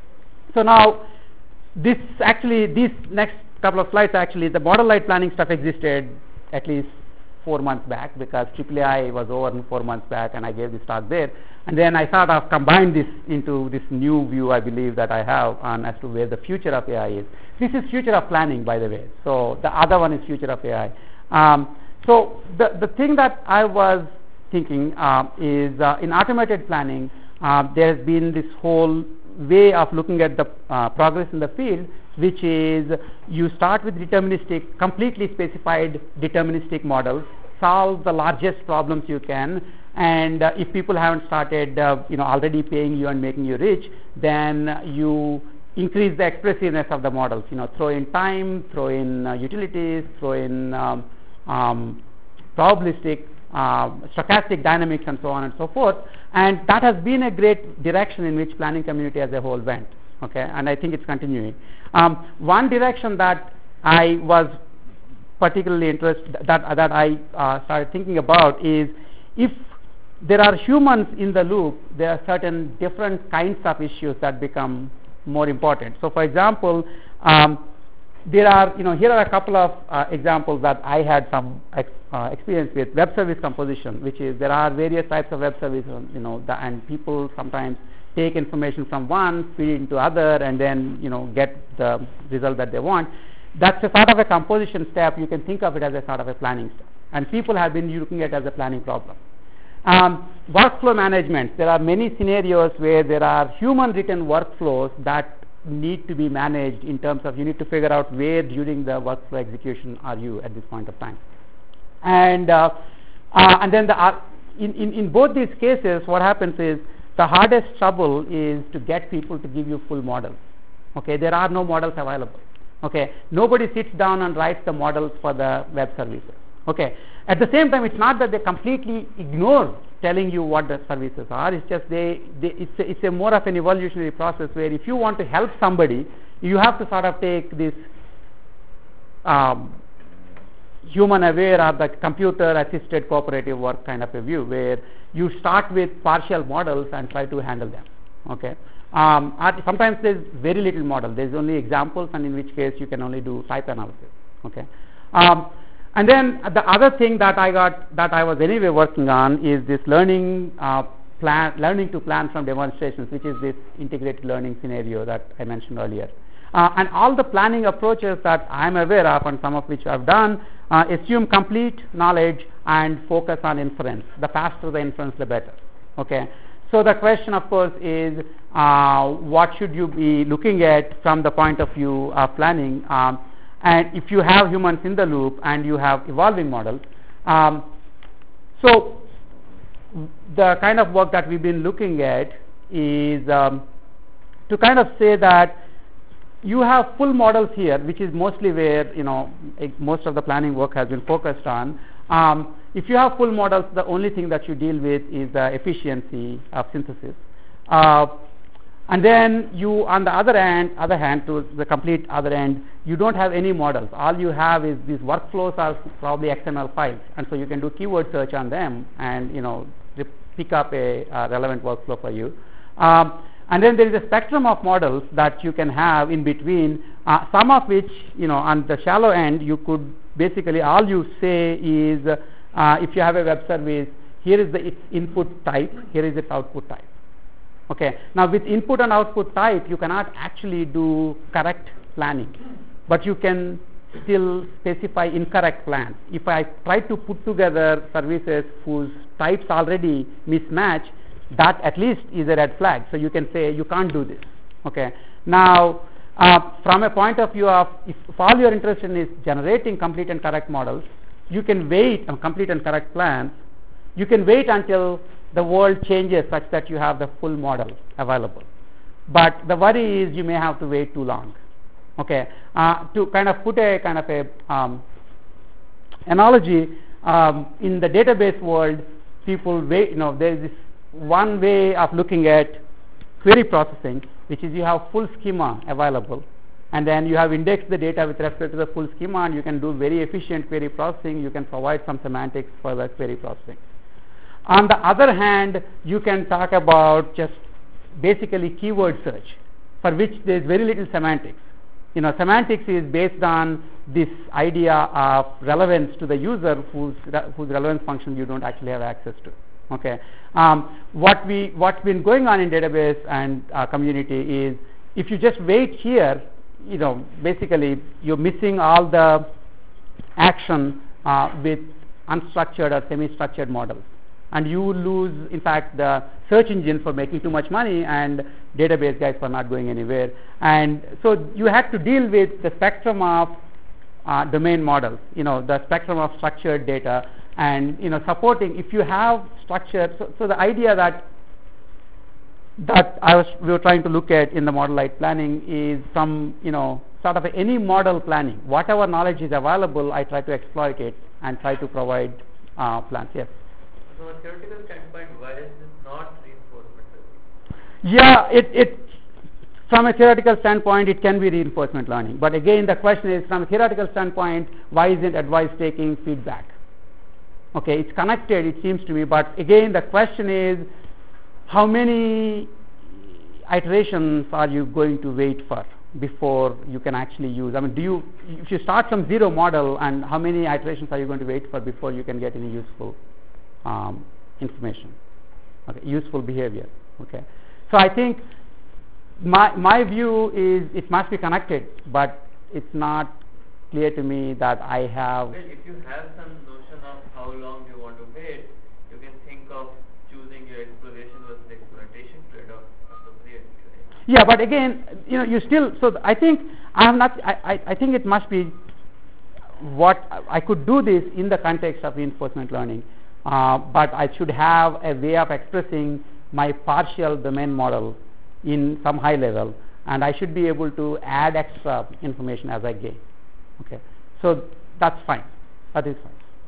so now this actually these next couple of slides actually the model light planning stuff existed at least four months back, because triple A I was over four months back and I gave this talk there, and then I sort of combined this into this new view I believe that I have on as to where the future of A I is. This is future of planning, by the way, so the other one is future of A I. Um, so the, the thing that I was thinking uh, is uh, in automated planning uh, there has been this whole way of looking at the uh, progress in the field, which is you start with deterministic, completely specified deterministic models, solve the largest problems you can, and uh, if people haven't started uh, you know already paying you and making you rich, then you increase the expressiveness of the models. You know, throw in time, throw in uh, utilities, throw in um, um, probabilistic, uh, stochastic dynamics, and so on and so forth. And that has been a great direction in which planning community as a whole went. Okay, and I think it's continuing. Um, one direction that I was particularly interested, that that I uh, started thinking about, is if there are humans in the loop, there are certain different kinds of issues that become more important. So, for example, um, there are, you know, here are a couple of uh, examples that I had some ex, uh, experience with. Web service composition, which is there are various types of web services, you know, the, and people sometimes take information from one, feed it into other, and then you know get the result that they want. That's a sort of a composition step. You can think of it as a sort of a planning step, and people have been looking at it as a planning problem. Um, workflow management. There are many scenarios where there are human-written workflows that need to be managed in terms of you need to figure out where during the workflow execution are you at this point of time, and uh, uh, and then the uh, in, in in both these cases, what happens is the hardest trouble is to get people to give you full models. Okay, there are no models available. Okay, nobody sits down and writes the models for the web services. Okay, at the same time, it's not that they completely ignore telling you what the services are. It's just they, they it's a, it's a more of an evolutionary process where if you want to help somebody, you have to sort of take this um, human aware or the computer assisted cooperative work kind of a view, where you start with partial models and try to handle them. Okay, um, sometimes there's very little model. There's only examples, and in which case you can only do type analysis. Okay. Um, and then the other thing that I got that I was anyway working on is this learning uh, plan, learning to plan from demonstrations, which is this integrated learning scenario that I mentioned earlier. Uh, and all the planning approaches that I am aware of, and some of which I've done, uh, assume complete knowledge and focus on inference. The faster the inference, the better. Okay. So the question, of course, is uh, what should you be looking at from the point of view of planning? Um, and if you have humans in the loop and you have evolving models, um, so the kind of work that we've been looking at is um, to kind of say that you have full models here, which is mostly where you know most of the planning work has been focused on. Um, if you have full models, the only thing that you deal with is the efficiency of synthesis. Uh, and then you, on the other hand, other hand, to the complete other end, you don't have any models. All you have is these workflows are probably X M L files, and so you can do keyword search on them, and you know pick up a, a relevant workflow for you. Um, and then there is a spectrum of models that you can have in between, uh, some of which, you know, on the shallow end, you could basically, all you say is, uh, if you have a web service, here is the its input type, here is its output type. Okay. Now, with input and output type, you cannot actually do correct planning, but you can still specify incorrect plans. If I try to put together services whose types already mismatch, that at least is a red flag. So you can say you can't do this. Okay. Now, uh, from a point of view of if, if all you're interested in is generating complete and correct models, you can wait on complete and correct plans. You can wait until the world changes such that you have the full model available. But the worry is you may have to wait too long. Okay. Uh, to kind of put a kind of a um, analogy, um, in the database world, people wait. You know, there is this one way of looking at query processing, which is you have full schema available, and then you have indexed the data with respect to the full schema, and you can do very efficient query processing. You can provide some semantics for the query processing. On the other hand, you can talk about just basically keyword search, for which there is very little semantics. You know, semantics is based on this idea of relevance to the user, whose whose relevance function you don't actually have access to. Okay. Um, what we what's been going on in database and uh, community is, if you just wait here, you know, basically you're missing all the action uh, with unstructured or semi-structured models, and you lose, in fact, the search engine for making too much money and database guys for not going anywhere. And so you had to deal with the spectrum of uh, domain models, you know, the spectrum of structured data, and you know, supporting if you have structure. So, so the idea that that I was we were trying to look at in the model light planning is some, you know, sort of a, any model planning, whatever knowledge is available, I try to exploit it and try to provide uh, plans. Yes.
From a theoretical standpoint, why is this not reinforcement learning?
Yeah, it, it from a theoretical standpoint, it can be reinforcement learning. But again, the question is, from a theoretical standpoint, why isn't advice taking feedback? Okay, it's connected, it seems to me, but again, the question is, how many iterations are you going to wait for before you can actually use? I mean, do you, if you start from zero model, and how many iterations are you going to wait for before you can get any useful um, information, okay, useful behavior? Okay, so I think my my view is it must be connected, but it's not clear to me that I have.
Well, if you have some notion of how long you want to wait, you can think of choosing your exploration versus exploitation trade-off appropriately. Right?
Yeah, but again, you know, you still. So I think I am not. I, I, I think it must be what I could do this in the context of reinforcement learning, uh, but I should have a way of expressing my partial domain model in some high level, and I should be able to add extra information as I gain. Okay, so that's fine. That is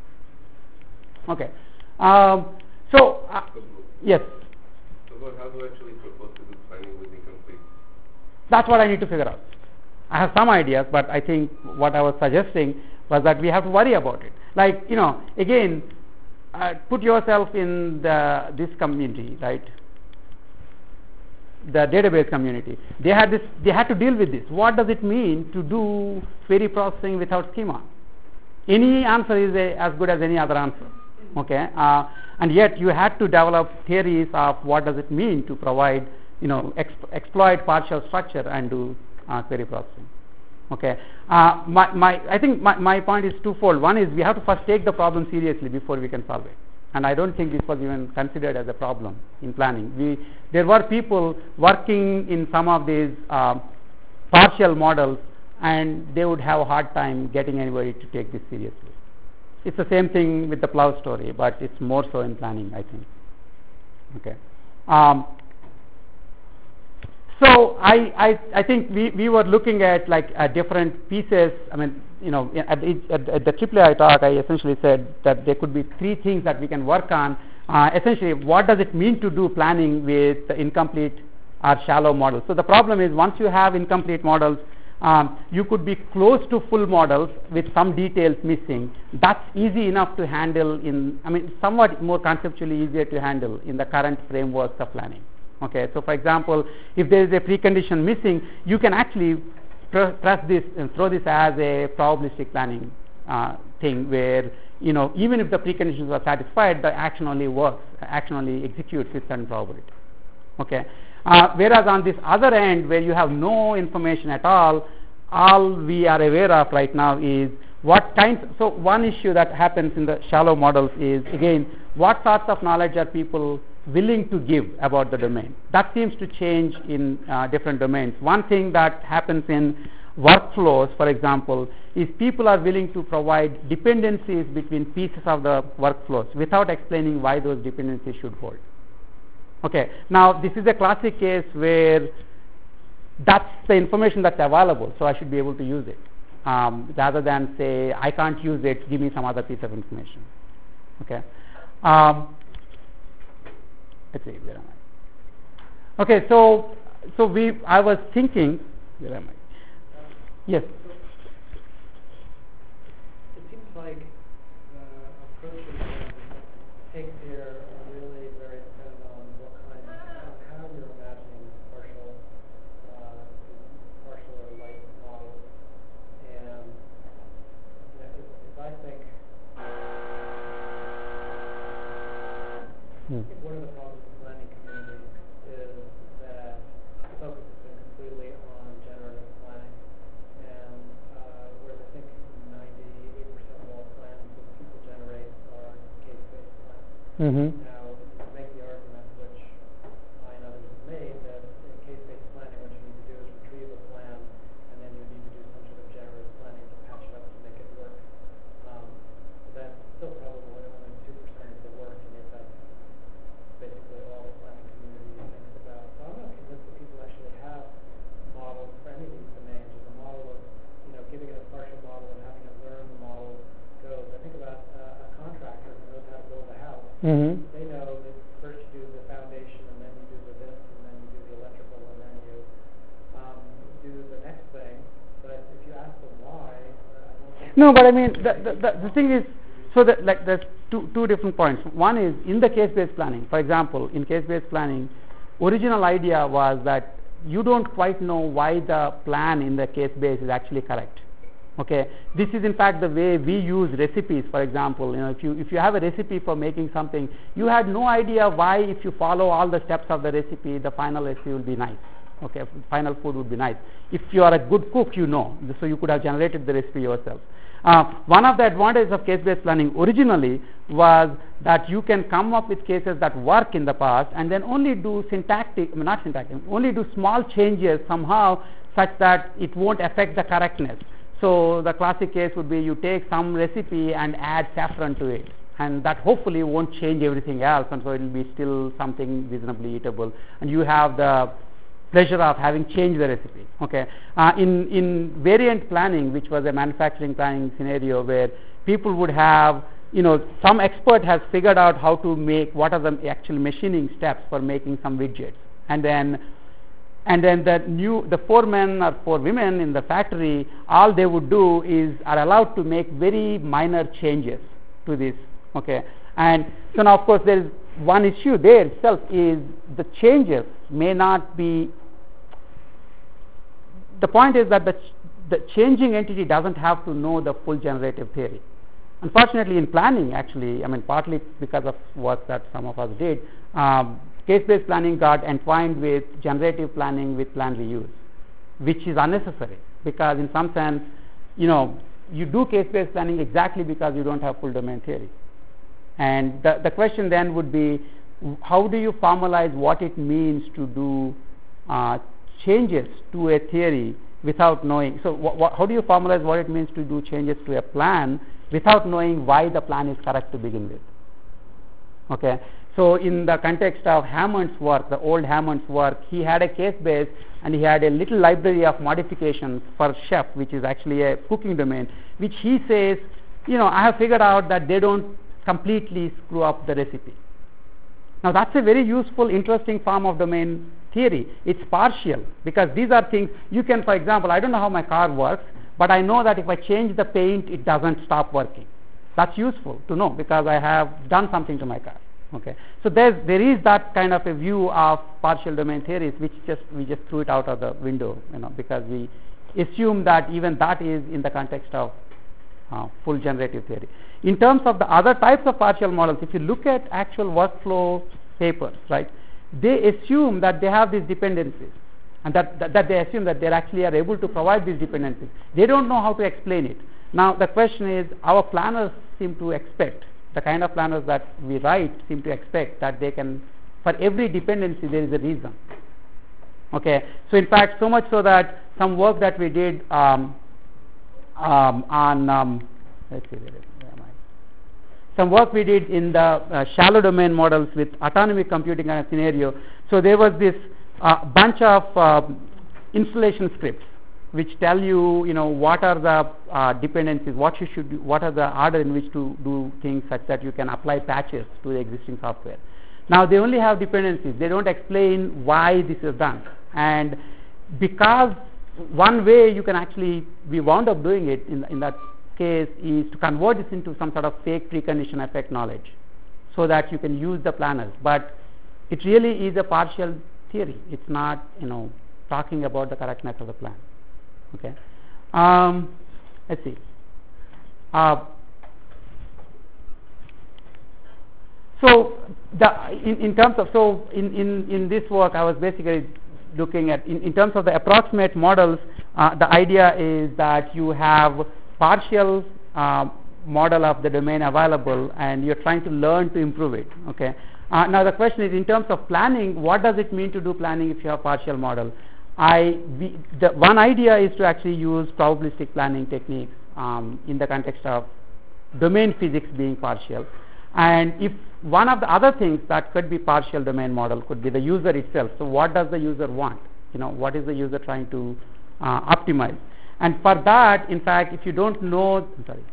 fine. Okay. Um, so uh, yes.
So what, how do you actually propose to do planning with incomplete?
That's what I need to figure out. I have some ideas, but I think what I was suggesting was that we have to worry about it. Like, you know, again, uh, put yourself in the this community, right? the database community. They had this. They had to deal with this. What does it mean to do query processing without schema? Any answer is a, as good as any other answer. Okay, uh, and yet you had to develop theories of what does it mean to provide, you know, exp- exploit partial structure and do uh, query processing. Okay, uh, my, my I think my, my point is twofold. One is we have to first take the problem seriously before we can solve it. And I don't think this was even considered as a problem in planning. We, there were people working in some of these uh, partial models, and they would have a hard time getting anybody to take this seriously. It's the same thing with the plow story, but it's more so in planning, I think. Okay. Um, so I, I, I think we, we were looking at like uh, different pieces. I mean, you know, at, at, at the triple A I talk, I essentially said that there could be three things that we can work on. Uh, essentially, what does it mean to do planning with incomplete or shallow models? So the problem is once you have incomplete models, um, you could be close to full models with some details missing. That's easy enough to handle in, I mean, somewhat more conceptually easier to handle in the current frameworks of planning. Okay, so for example, if there is a precondition missing, you can actually press this and throw this as a probabilistic planning uh, thing where, you know, even if the preconditions are satisfied, the action only works, action only executes with certain probability. Okay, uh, whereas on this other end where you have no information at all, all we are aware of right now is what kinds. So one issue that happens in the shallow models is, again, what sorts of knowledge are people willing to give about the domain. That seems to change in uh, different domains. One thing that happens in workflows, for example, is people are willing to provide dependencies between pieces of the workflows without explaining why those dependencies should hold. Okay, now this is a classic case where that's the information that's available, so I should be able to use it, um, rather than say, I can't use it, give me some other piece of information. Okay. Um, Let's see, where am I? Okay, so so we I was thinking, where am I? Yes.
It seems like the approaches that take here are really very dependent on what kind of how you're imagining partial uh, partial or light models. And you know, if, if I think
Hmm.
I think one of the problems with the planning community is that the focus has been completely on generative planning, and uh, whereas I think ninety-eight percent of all plans that people generate are case-based plans.
Mm-hmm.
Now, you can make the argument, which I and others have made, that in case-based planning, what you need to do is retrieve a plan, and then you need to do some sort of generative planning to patch it up to make it work. Um, but that's still probably only two percent of the work, and yet that's basically all the planning community thinks about. So I'm not convinced that people actually have models for any of these domains. There's a model of, you know, giving it a partial model and having it learn the model goes. I think about uh, a contractor who knows how to build a house.
Mm-hmm.
They know that first you do the foundation, and then you do the this, and then you do the electrical, and then you um, do the next thing. But if you ask them why, uh, I don't think
No, but I mean, the, the, the, the thing is, so that, like, there's two, two different points. One is in the case-based planning. For example, in case-based planning, original idea was that you don't quite know why the plan in the case-based is actually correct. Okay, this is in fact the way we use recipes. For example, you know, if you if you have a recipe for making something, you had no idea why, if you follow all the steps of the recipe, the final recipe will be nice. Okay, final food would be nice. If you are a good cook, you know, so you could have generated the recipe yourself. Uh, one of the advantages of case-based planning originally was that you can come up with cases that work in the past and then only do syntactic, I mean not syntactic, only do small changes somehow such that it won't affect the correctness. So the classic case would be you take some recipe and add saffron to it, and that hopefully won't change everything else, and so it will be still something reasonably eatable, and you have the pleasure of having changed the recipe. Okay, uh, in in variant planning, which was a manufacturing planning scenario where people would have, you know, some expert has figured out how to make what are the actual machining steps for making some widgets, and then and then the new the four men or four women in the factory, all they would do is are allowed to make very minor changes to this. Okay, and so now of course there is one issue there itself is the changes may not be, the point is that the, ch- the changing entity doesn't have to know the full generative theory. Unfortunately, in planning, actually, I mean, partly because of work that some of us did, um, case-based planning got entwined with generative planning with plan reuse, which is unnecessary, because in some sense, you know, you do case-based planning exactly because you don't have full domain theory. And the, the question then would be, how do you formalize what it means to do uh, changes to a theory without knowing? So wh- wh- how do you formalize what it means to do changes to a plan without knowing why the plan is correct to begin with? Okay. So in the context of Hammond's work, the old Hammond's work, he had a case base and he had a little library of modifications for chef, which is actually a cooking domain, which he says, you know, I have figured out that they don't completely screw up the recipe. Now that's a very useful, interesting form of domain theory. It's partial, because these are things you can, for example, I don't know how my car works, but I know that if I change the paint, it doesn't stop working. That's useful to know because I have done something to my car. Okay, so there's, there is that kind of a view of partial domain theories, which just we just threw it out of the window, you know, because we assume that even that is in the context of uh, full generative theory. In terms of the other types of partial models, if you look at actual workflow papers, right, they assume that they have these dependencies, and that, that, that they assume that they actually are able to provide these dependencies. They don't know how to explain it. Now the question is, our planners seem to expect, the kind of planners that we write seem to expect that they can, for every dependency there is a reason. Okay, so in fact, so much so that some work that we did um, um, on, um, let's see, where am I? Some work we did in the uh, shallow domain models with autonomy computing kind of scenario. So there was this uh, bunch of uh, installation scripts which tell you, you know, what are the uh, dependencies, what you should do, what are the order in which to do things such that you can apply patches to the existing software. Now they only have dependencies. They don't explain why this is done. And because one way you can actually, we wound up doing it in, in that case is to convert this into some sort of fake precondition effect knowledge so that you can use the planners. But it really is a partial theory. It's not, you know, talking about the correctness of the plan. Okay, um, let's see. Uh, so the in, in terms of so in, in, in this work I was basically looking at in, in terms of the approximate models. Uh, the idea is that you have partial uh, model of the domain available, and you're trying to learn to improve it. Okay. Uh, now the question is, in terms of planning, what does it mean to do planning if you have partial model? I, we, the one idea is to actually use probabilistic planning techniques um, in the context of domain physics being partial. And if one of the other things that could be partial domain model could be the user itself. So what does the user want? You know, what is the user trying to uh, optimize? And for that, in fact, if you don't know, I'm sorry,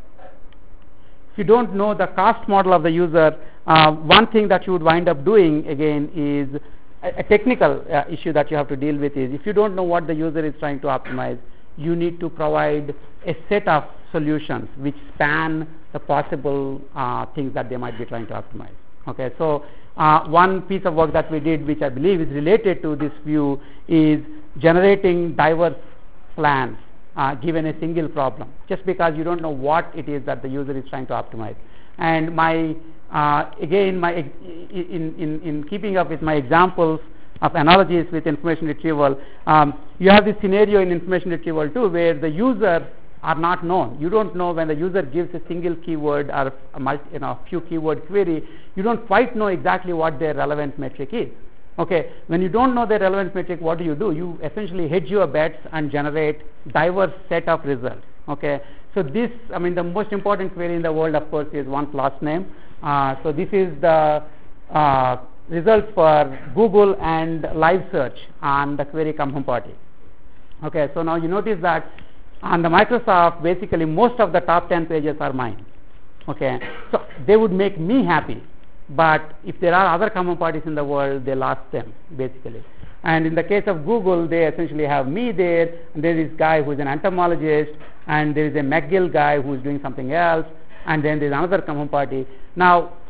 if you don't know the cost model of the user, uh, one thing that you would wind up doing again is a technical uh, issue that you have to deal with is, if you don't know what the user is trying to optimize, you need to provide a set of solutions which span the possible uh, things that they might be trying to optimize. Okay, so uh, one piece of work that we did, which I believe is related to this view, is generating diverse plans uh, given a single problem, just because you don't know what it is that the user is trying to optimize. And my Uh, again, my in, in, in keeping up with my examples of analogies with information retrieval, um, you have this scenario in information retrieval too, where the user are not known. You don't know when the user gives a single keyword or a multi, you know, few keyword query, you don't quite know exactly what their relevant metric is. Okay, when you don't know their relevant metric, what do you do? You essentially hedge your bets and generate diverse set of results. Okay, so this, I mean, the most important query in the world, of course, is one's last name. Uh, so this is the uh, results for Google and live search on the query come home party. Okay, so now you notice that on the Microsoft, basically most of the top ten pages are mine. Okay, so they would make me happy, but if there are other come home parties in the world, they lost them basically. And in the case of Google, they essentially have me there, and there is this guy who is an entomologist, and there is a McGill guy who is doing something else, and then there is another come home party. Now,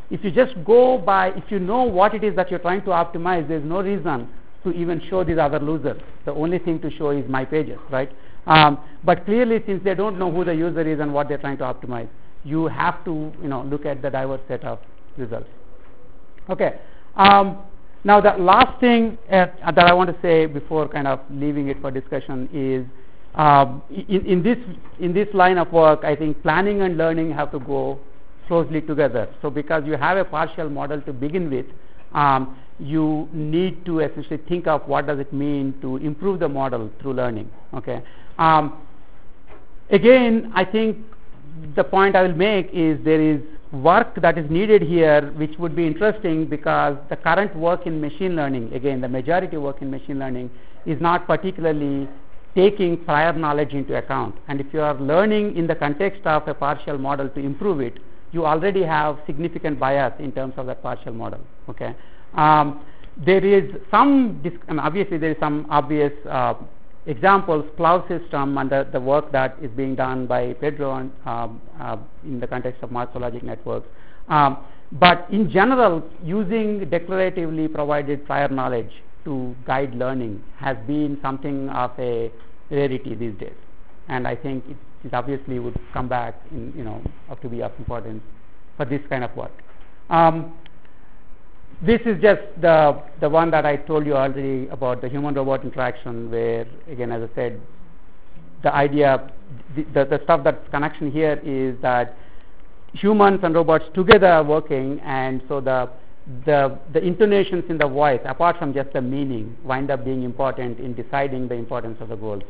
if you just go by, if you know what it is that you're trying to optimize, there's no reason to even show these other losers. The only thing to show is my pages, right? Um, but clearly, since they don't know who the user is and what they're trying to optimize, you have to, you know, look at the diverse set of results. Okay. Um, now, the last thing uh, that I want to say before kind of leaving it for discussion is, um, in, in this in this line of work, I think planning and learning have to go closely together. So, because you have a partial model to begin with, um, you need to essentially think of what does it mean to improve the model through learning. Okay. Um, again, I think the point I will make is there is work that is needed here, which would be interesting because the current work in machine learning, again, the majority work in machine learning is not particularly taking prior knowledge into account. And if you are learning in the context of a partial model to improve it, you already have significant bias in terms of that partial model. Okay. Um, there is some, disc- I mean, obviously there is some obvious uh, examples, Plow system and the, the work that is being done by Pedro and, um, uh, in the context of morphologic networks. Um, but in general, using declaratively provided prior knowledge to guide learning has been something of a rarity these days. And I think it, it obviously would come back in, you know, up to be of importance for this kind of work. Um, This is just the, the one that I told you already about the human-robot interaction, where, again, as I said, the idea, the, the, the stuff that's connection here is that humans and robots together are working, and so the, the, the intonations in the voice, apart from just the meaning, wind up being important in deciding the importance of the goals.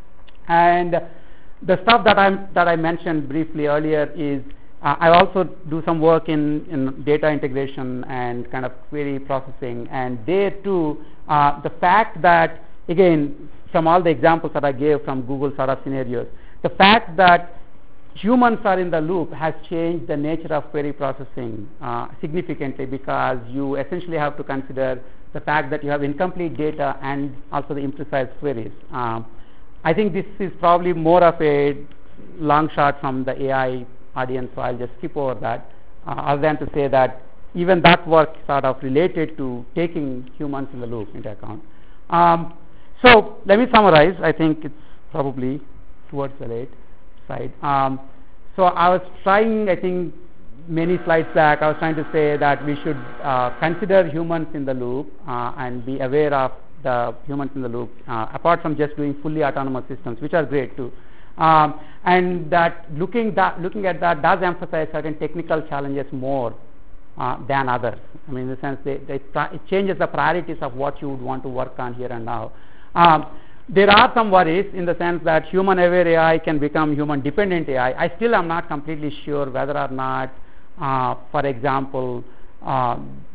And the stuff that, I'm, that I mentioned briefly earlier is Uh, I also do some work in, in data integration and kind of query processing, and there too, uh, the fact that, again, from all the examples that I gave from Google sort of scenarios, the fact that humans are in the loop has changed the nature of query processing uh, significantly, because you essentially have to consider the fact that you have incomplete data and also the imprecise queries. Um, I think this is probably more of a long shot from the A I audience, so I'll just skip over that, uh, other than to say that even that work sort of related to taking humans in the loop into account. Um, so let me summarize. I think it's probably towards the late side. Um, so I was trying, I think many slides back, I was trying to say that we should uh, consider humans in the loop uh, and be aware of the humans in the loop, uh, apart from just doing fully autonomous systems, which are great too. Um, and that looking, that looking at that does emphasize certain technical challenges more uh, than others. I mean, in the sense they, they it changes the priorities of what you would want to work on here and now. Um, there are some worries in the sense that human-aware A I can become human-dependent A I. I still am not completely sure whether or not, uh, for example, uh,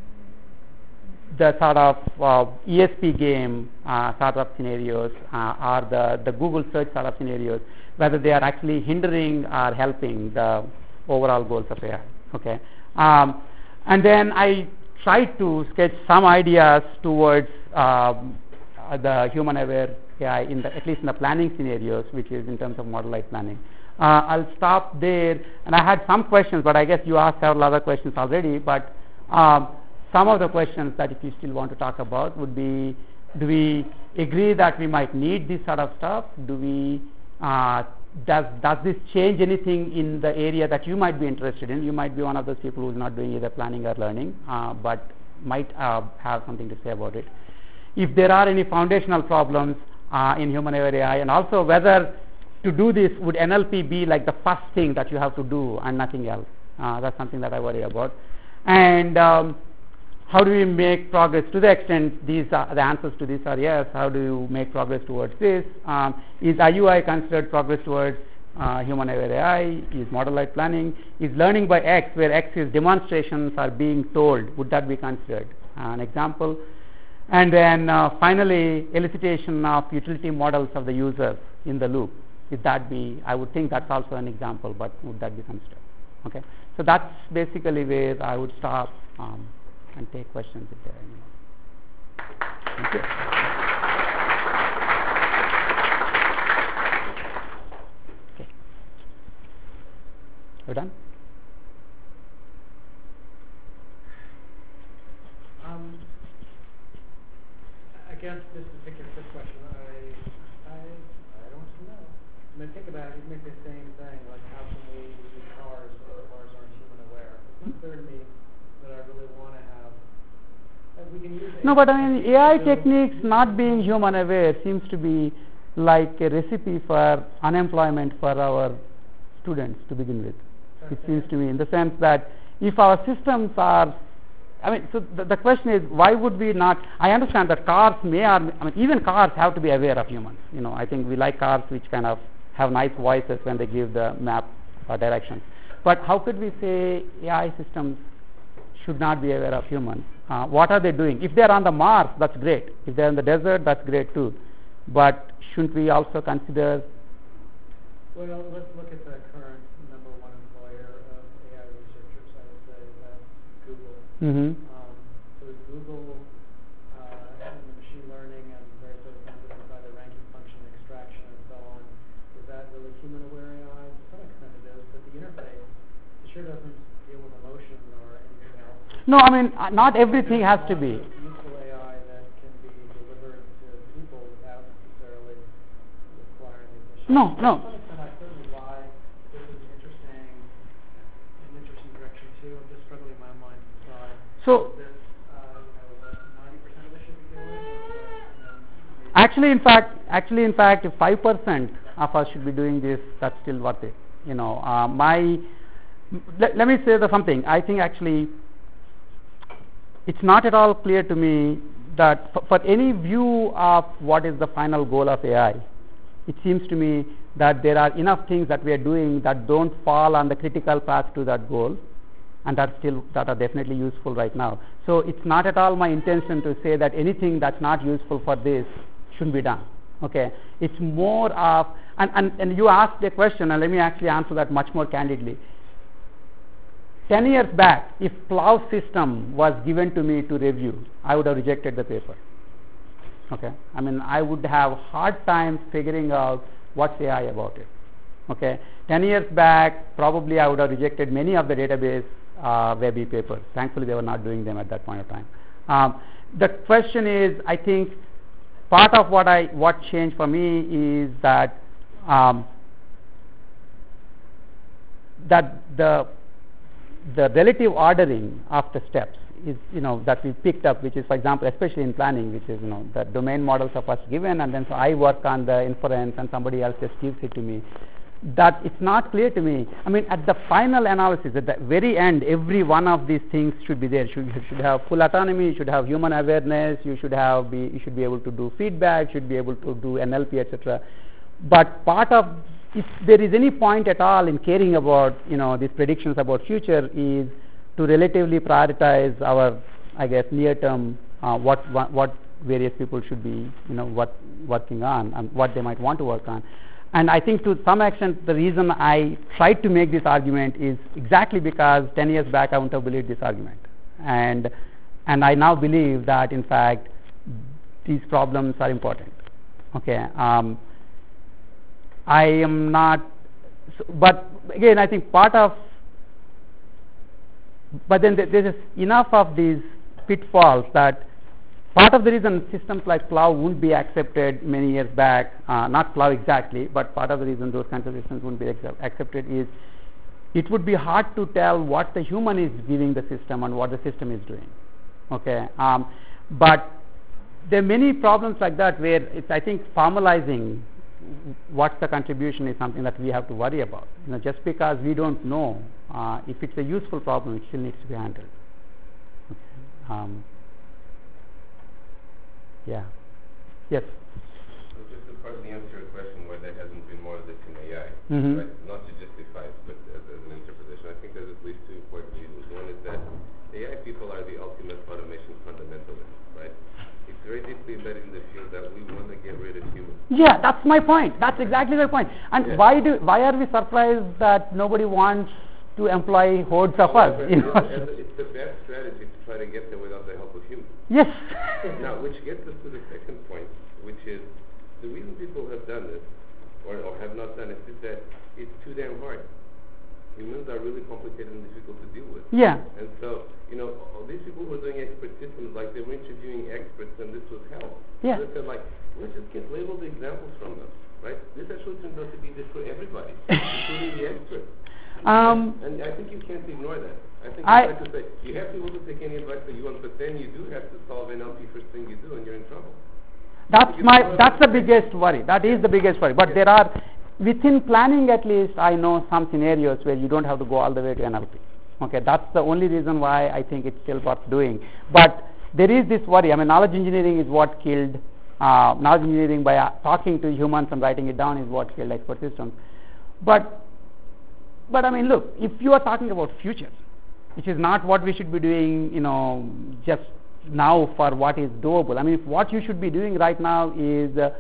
the sort of uh, E S P game uh, sort of scenarios uh, or the, the Google search sort of scenarios, whether they are actually hindering or helping the overall goals of A I. Okay, um, and then I tried to sketch some ideas towards um, the human-aware A I, in the, at least in the planning scenarios, which is in terms of model-like planning. Uh, I'll stop there, and I had some questions, but I guess you asked several other questions already. But um, some of the questions that if you still want to talk about would be, do we agree that we might need this sort of stuff? Do we Uh, does does this change anything in the area that you might be interested in? You might be one of those people who is not doing either planning or learning, uh, but might uh, have something to say about it. If there are any foundational problems uh, in human-aware A I, and also whether to do this, would N L P be like the first thing that you have to do and nothing else? Uh, that's something that I worry about. And um, how do we make progress? To the extent these are, the answers to these are yes, how do you make progress towards this? Um, is I U I considered progress towards uh, human-aware A I? Is model-like planning? Is learning by X, where X is demonstrations are being told, would that be considered uh, an example? And then uh, finally, elicitation of utility models of the user in the loop. Would that be, I would think that's also an example, but would that be considered? Okay, so that's basically where I would stop. Um, and take questions if there are any. Thank you. Okay. We're done?
can make the same thing, like how can we do cars if cars aren't human aware? It's not clear to me that I really want to have. Like we can use
No, but I mean, A I
to build-
techniques not being human aware seems to be like a recipe for unemployment for our students to begin with. It seems to me, in the sense that if our systems are, I mean, so the, the question is, why would we not? I understand that cars may, or, I mean, even cars have to be aware of humans. You know, I think we like cars which kind of have nice voices when they give the map or directions. But how could we say A I systems should not be aware of humans? Uh, what are they doing? If they are on the Mars, that's great. If they are in the desert, that's great too. But shouldn't we also consider?
Well, let's look at the current number one employer of A I researchers. I would say that's Google.
Mm-hmm.
Um, so is Google uh, in the machine learning and various other things that provide the ranking function extraction and so on, is that really human aware A I? To some extent it is, but the interface, it sure doesn't deal with emotion or anything else.
No, I mean, uh, not everything has to be.
There's useful A I that can be delivered to people without necessarily requiring the addition.
No, no.
To some extent, I certainly buy this is interesting, an interesting direction too. I'm just struggling in my mind to decide.
So,
Is this, uh, you know, what ninety percent of us should be doing? Or, you know, maybe
actually, in fact, actually, in fact, if five percent of us should be doing this, that's still worth it. You know, uh, my let, let me say the something. I think actually, it's not at all clear to me that for, for any view of what is the final goal of A I, it seems to me that there are enough things that we are doing that don't fall on the critical path to that goal, and that still that are definitely useful right now. So it's not at all my intention to say that anything that's not useful for this shouldn't be done. Okay, it's more of and, and, and you asked a question, and let me actually answer that much more candidly. Ten years back, if Plow system was given to me to review, I would have rejected the paper. Okay, I mean, I would have hard time figuring out what's A I about it. Okay, ten years back, probably I would have rejected many of the database uh, Webby papers. Thankfully, they were not doing them at that point of time. Um, the question is, I think part of what I what changed for me is that um, that the the relative ordering of the steps is, you know, that we picked up, which is, for example, especially in planning, which is, you know, the domain models are first given, and then so I work on the inference, and somebody else just gives it to me. That it's not clear to me. I mean, at the final analysis, at the very end, every one of these things should be there. Should, you should have full autonomy. You should have human awareness. You should have be. You should be able to do feedback. Should be able to do N L P, et cetera. But part of, if there is any point at all in caring about, you know, these predictions about future, is to relatively prioritize our, I guess, near-term uh, what what various people should be, you know, what working on and what they might want to work on. And I think to some extent, the reason I tried to make this argument is exactly because ten years back I wouldn't have believed this argument, and and I now believe that in fact these problems are important. Okay. Um, I am not, but again, I think part of, but then there is enough of these pitfalls that part of the reason systems like Plow wouldn't be accepted many years back, uh, not Plow exactly, but part of the reason those kinds of systems wouldn't be accept, accepted is it would be hard to tell what the human is giving the system and what the system is doing. Okay, um, but there are many problems like that where it's, I think, formalizing what's the contribution is something that we have to worry about. You know, just because we don't know uh, if it's a useful problem, it still needs to be handled. Okay. Um, yeah. Yes.
So just to partly answer your question why there hasn't been more of this in A I,
Mhm.
right? Not to justify it, but as, as an interpretation, I think there's at least two important reasons. One is that A I people are the ultimate automation fundamentalists, right? It's very deeply embedded in the field that we want to get rid of humans.
Yeah, that's my point. That's exactly my point. And
Yeah.
why do why are we surprised that nobody wants to employ hordes of us?
However,
You know?
it's, it's, it's the best strategy to try to get there without the help of humans.
Yes.
Now, which gets us to the second point, which is the reason people have done this, or, or have not done it, is that it's too damn hard. Humans are really complicated and difficult to deal with.
Yeah.
And so, you know, all these people who are doing expert systems, like they were interviewing experts, and this was hell.
Yeah.
They said, like, let's just get labeled examples from them, right? This actually turns out to be this for everybody, including the experts.
Um,
and I think you can't ignore that. I think
I,
it's right to say, you have to also take any advice that you want, but then you do have to solve N L P first thing you do and you're in trouble.
That's my, that's the biggest worry. That is the biggest worry. But there are, within planning at least, I know some scenarios where you don't have to go all the way to N L P. Okay, that's the only reason why I think it's still worth doing. But there is this worry. I mean, knowledge engineering is what killed, uh, knowledge engineering by uh, talking to humans and writing it down is what killed expert systems. But, but I mean, look, if you are talking about future, which is not what we should be doing, you know, just now for what is doable. I mean, if what you should be doing right now is uh,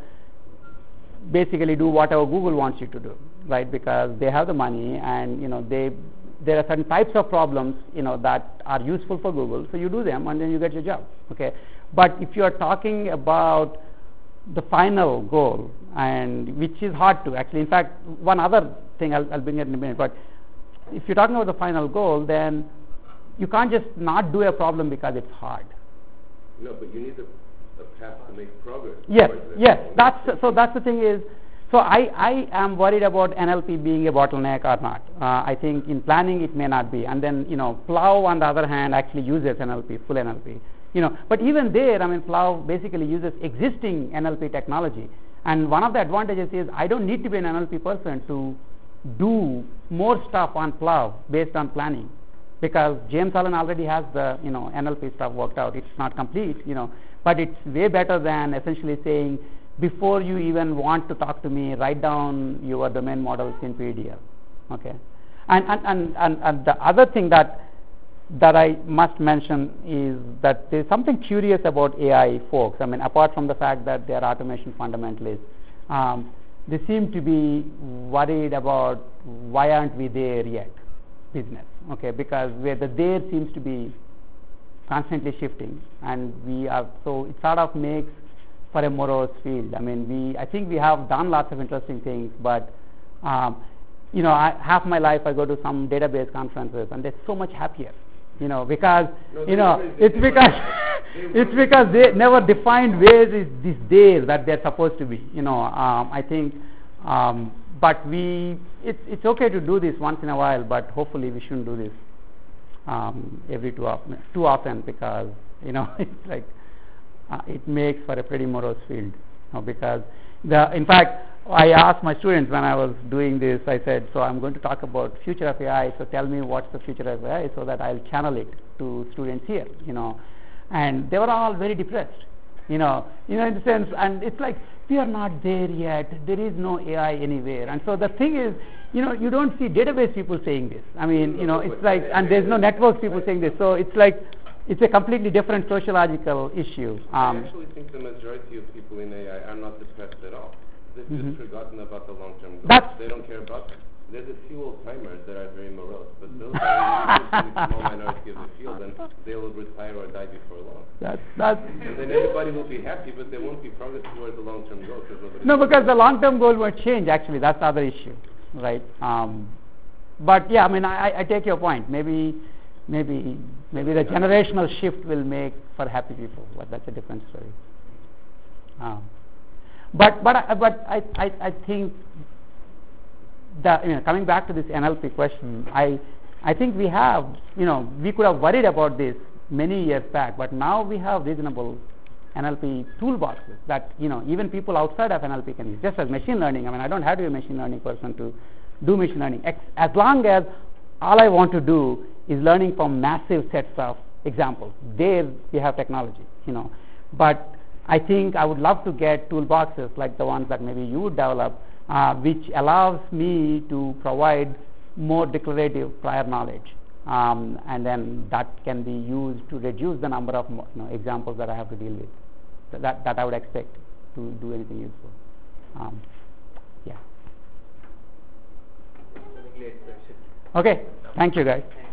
basically do whatever Google wants you to do, right? Because they have the money, and you know, they there are certain types of problems, you know, that are useful for Google, so you do them, and then you get your job. Okay, but if you are talking about the final goal, and which is hard to actually, in fact, one other thing I'll, I'll bring it in a minute, but if you're talking about the final goal, then you can't just not do a problem because it's hard.
No, but you need a, a path to make progress.
Yes, yes. That's so. That's the thing is. So I, I am worried about N L P being a bottleneck or not. Uh, I think in planning it may not be. And then you know, Plow on the other hand actually uses N L P, full N L P. You know, but even there, I mean, Plow basically uses existing N L P technology. And one of the advantages is I don't need to be an N L P person to do more stuff on Plow based on planning, because James Allen already has the you know N L P stuff worked out. It's not complete, you know, but it's way better than essentially saying, before you even want to talk to me, write down your domain models in P D L. Okay, and and, and, and and the other thing that that I must mention is that there's something curious about A I folks. I mean, apart from the fact that they are automation fundamentalists, um, they seem to be worried about why aren't we there yet, business. Okay, because where the there seems to be constantly shifting, and we are so it sort of makes for a morose field. I mean, we I think we have done lots of interesting things, but um, you know, I, half my life I go to some database conferences, and they're so much happier. You know, because
no,
you know it's because it's because they never defined where is this there that they're supposed to be. You know, um, I think, um, but we it's it's okay to do this once in a while, but hopefully we shouldn't do this um, every too often, too often because you know it's like uh, it makes for a pretty morose field. You know, because the in fact. I asked my students when I was doing this, I said, so I'm going to talk about future of A I, so tell me what's the future of A I so that I'll channel it to students here, you know. And they were all very depressed, you know, you know, in the sense, and it's like, we are not there yet, there is no A I anywhere. And so the thing is, you know, you don't see database people saying this. I mean, you know, it's like, and there's no network people saying this. So it's like, it's a completely different sociological issue. Um,
I actually think the majority of people in A I are not depressed at all. They've mm-hmm. just forgotten about the long-term goals.
That's
they don't care about them. There's a few old-timers that are very morose, but those are a small minority of the field, and they will retire or die before long.
That's, that's
and then everybody will be happy, but there won't be progress towards the long-term goal.
No, because the long-term goal won't change, actually. That's the other issue, right? Um, but, yeah, I mean, I, I take your point. Maybe maybe, maybe the generational shift will make for happy people, but that's a different story. Um, But but I, but I, I I think that, you know, coming back to this N L P question, I I think we have, you know, we could have worried about this many years back, but now we have reasonable N L P toolboxes that, you know, even people outside of N L P can use, just as machine learning. I mean, I don't have to be a machine learning person to do machine learning, as long as all I want to do is learning from massive sets of examples. There we have technology, you know, but I think I would love to get toolboxes like the ones that maybe you would develop, uh, which allows me to provide more declarative prior knowledge, um, and then that can be used to reduce the number of, you know, examples that I have to deal with. So that that I would expect to do anything useful. Um, yeah.
Great question.
Okay. Thank you, guys.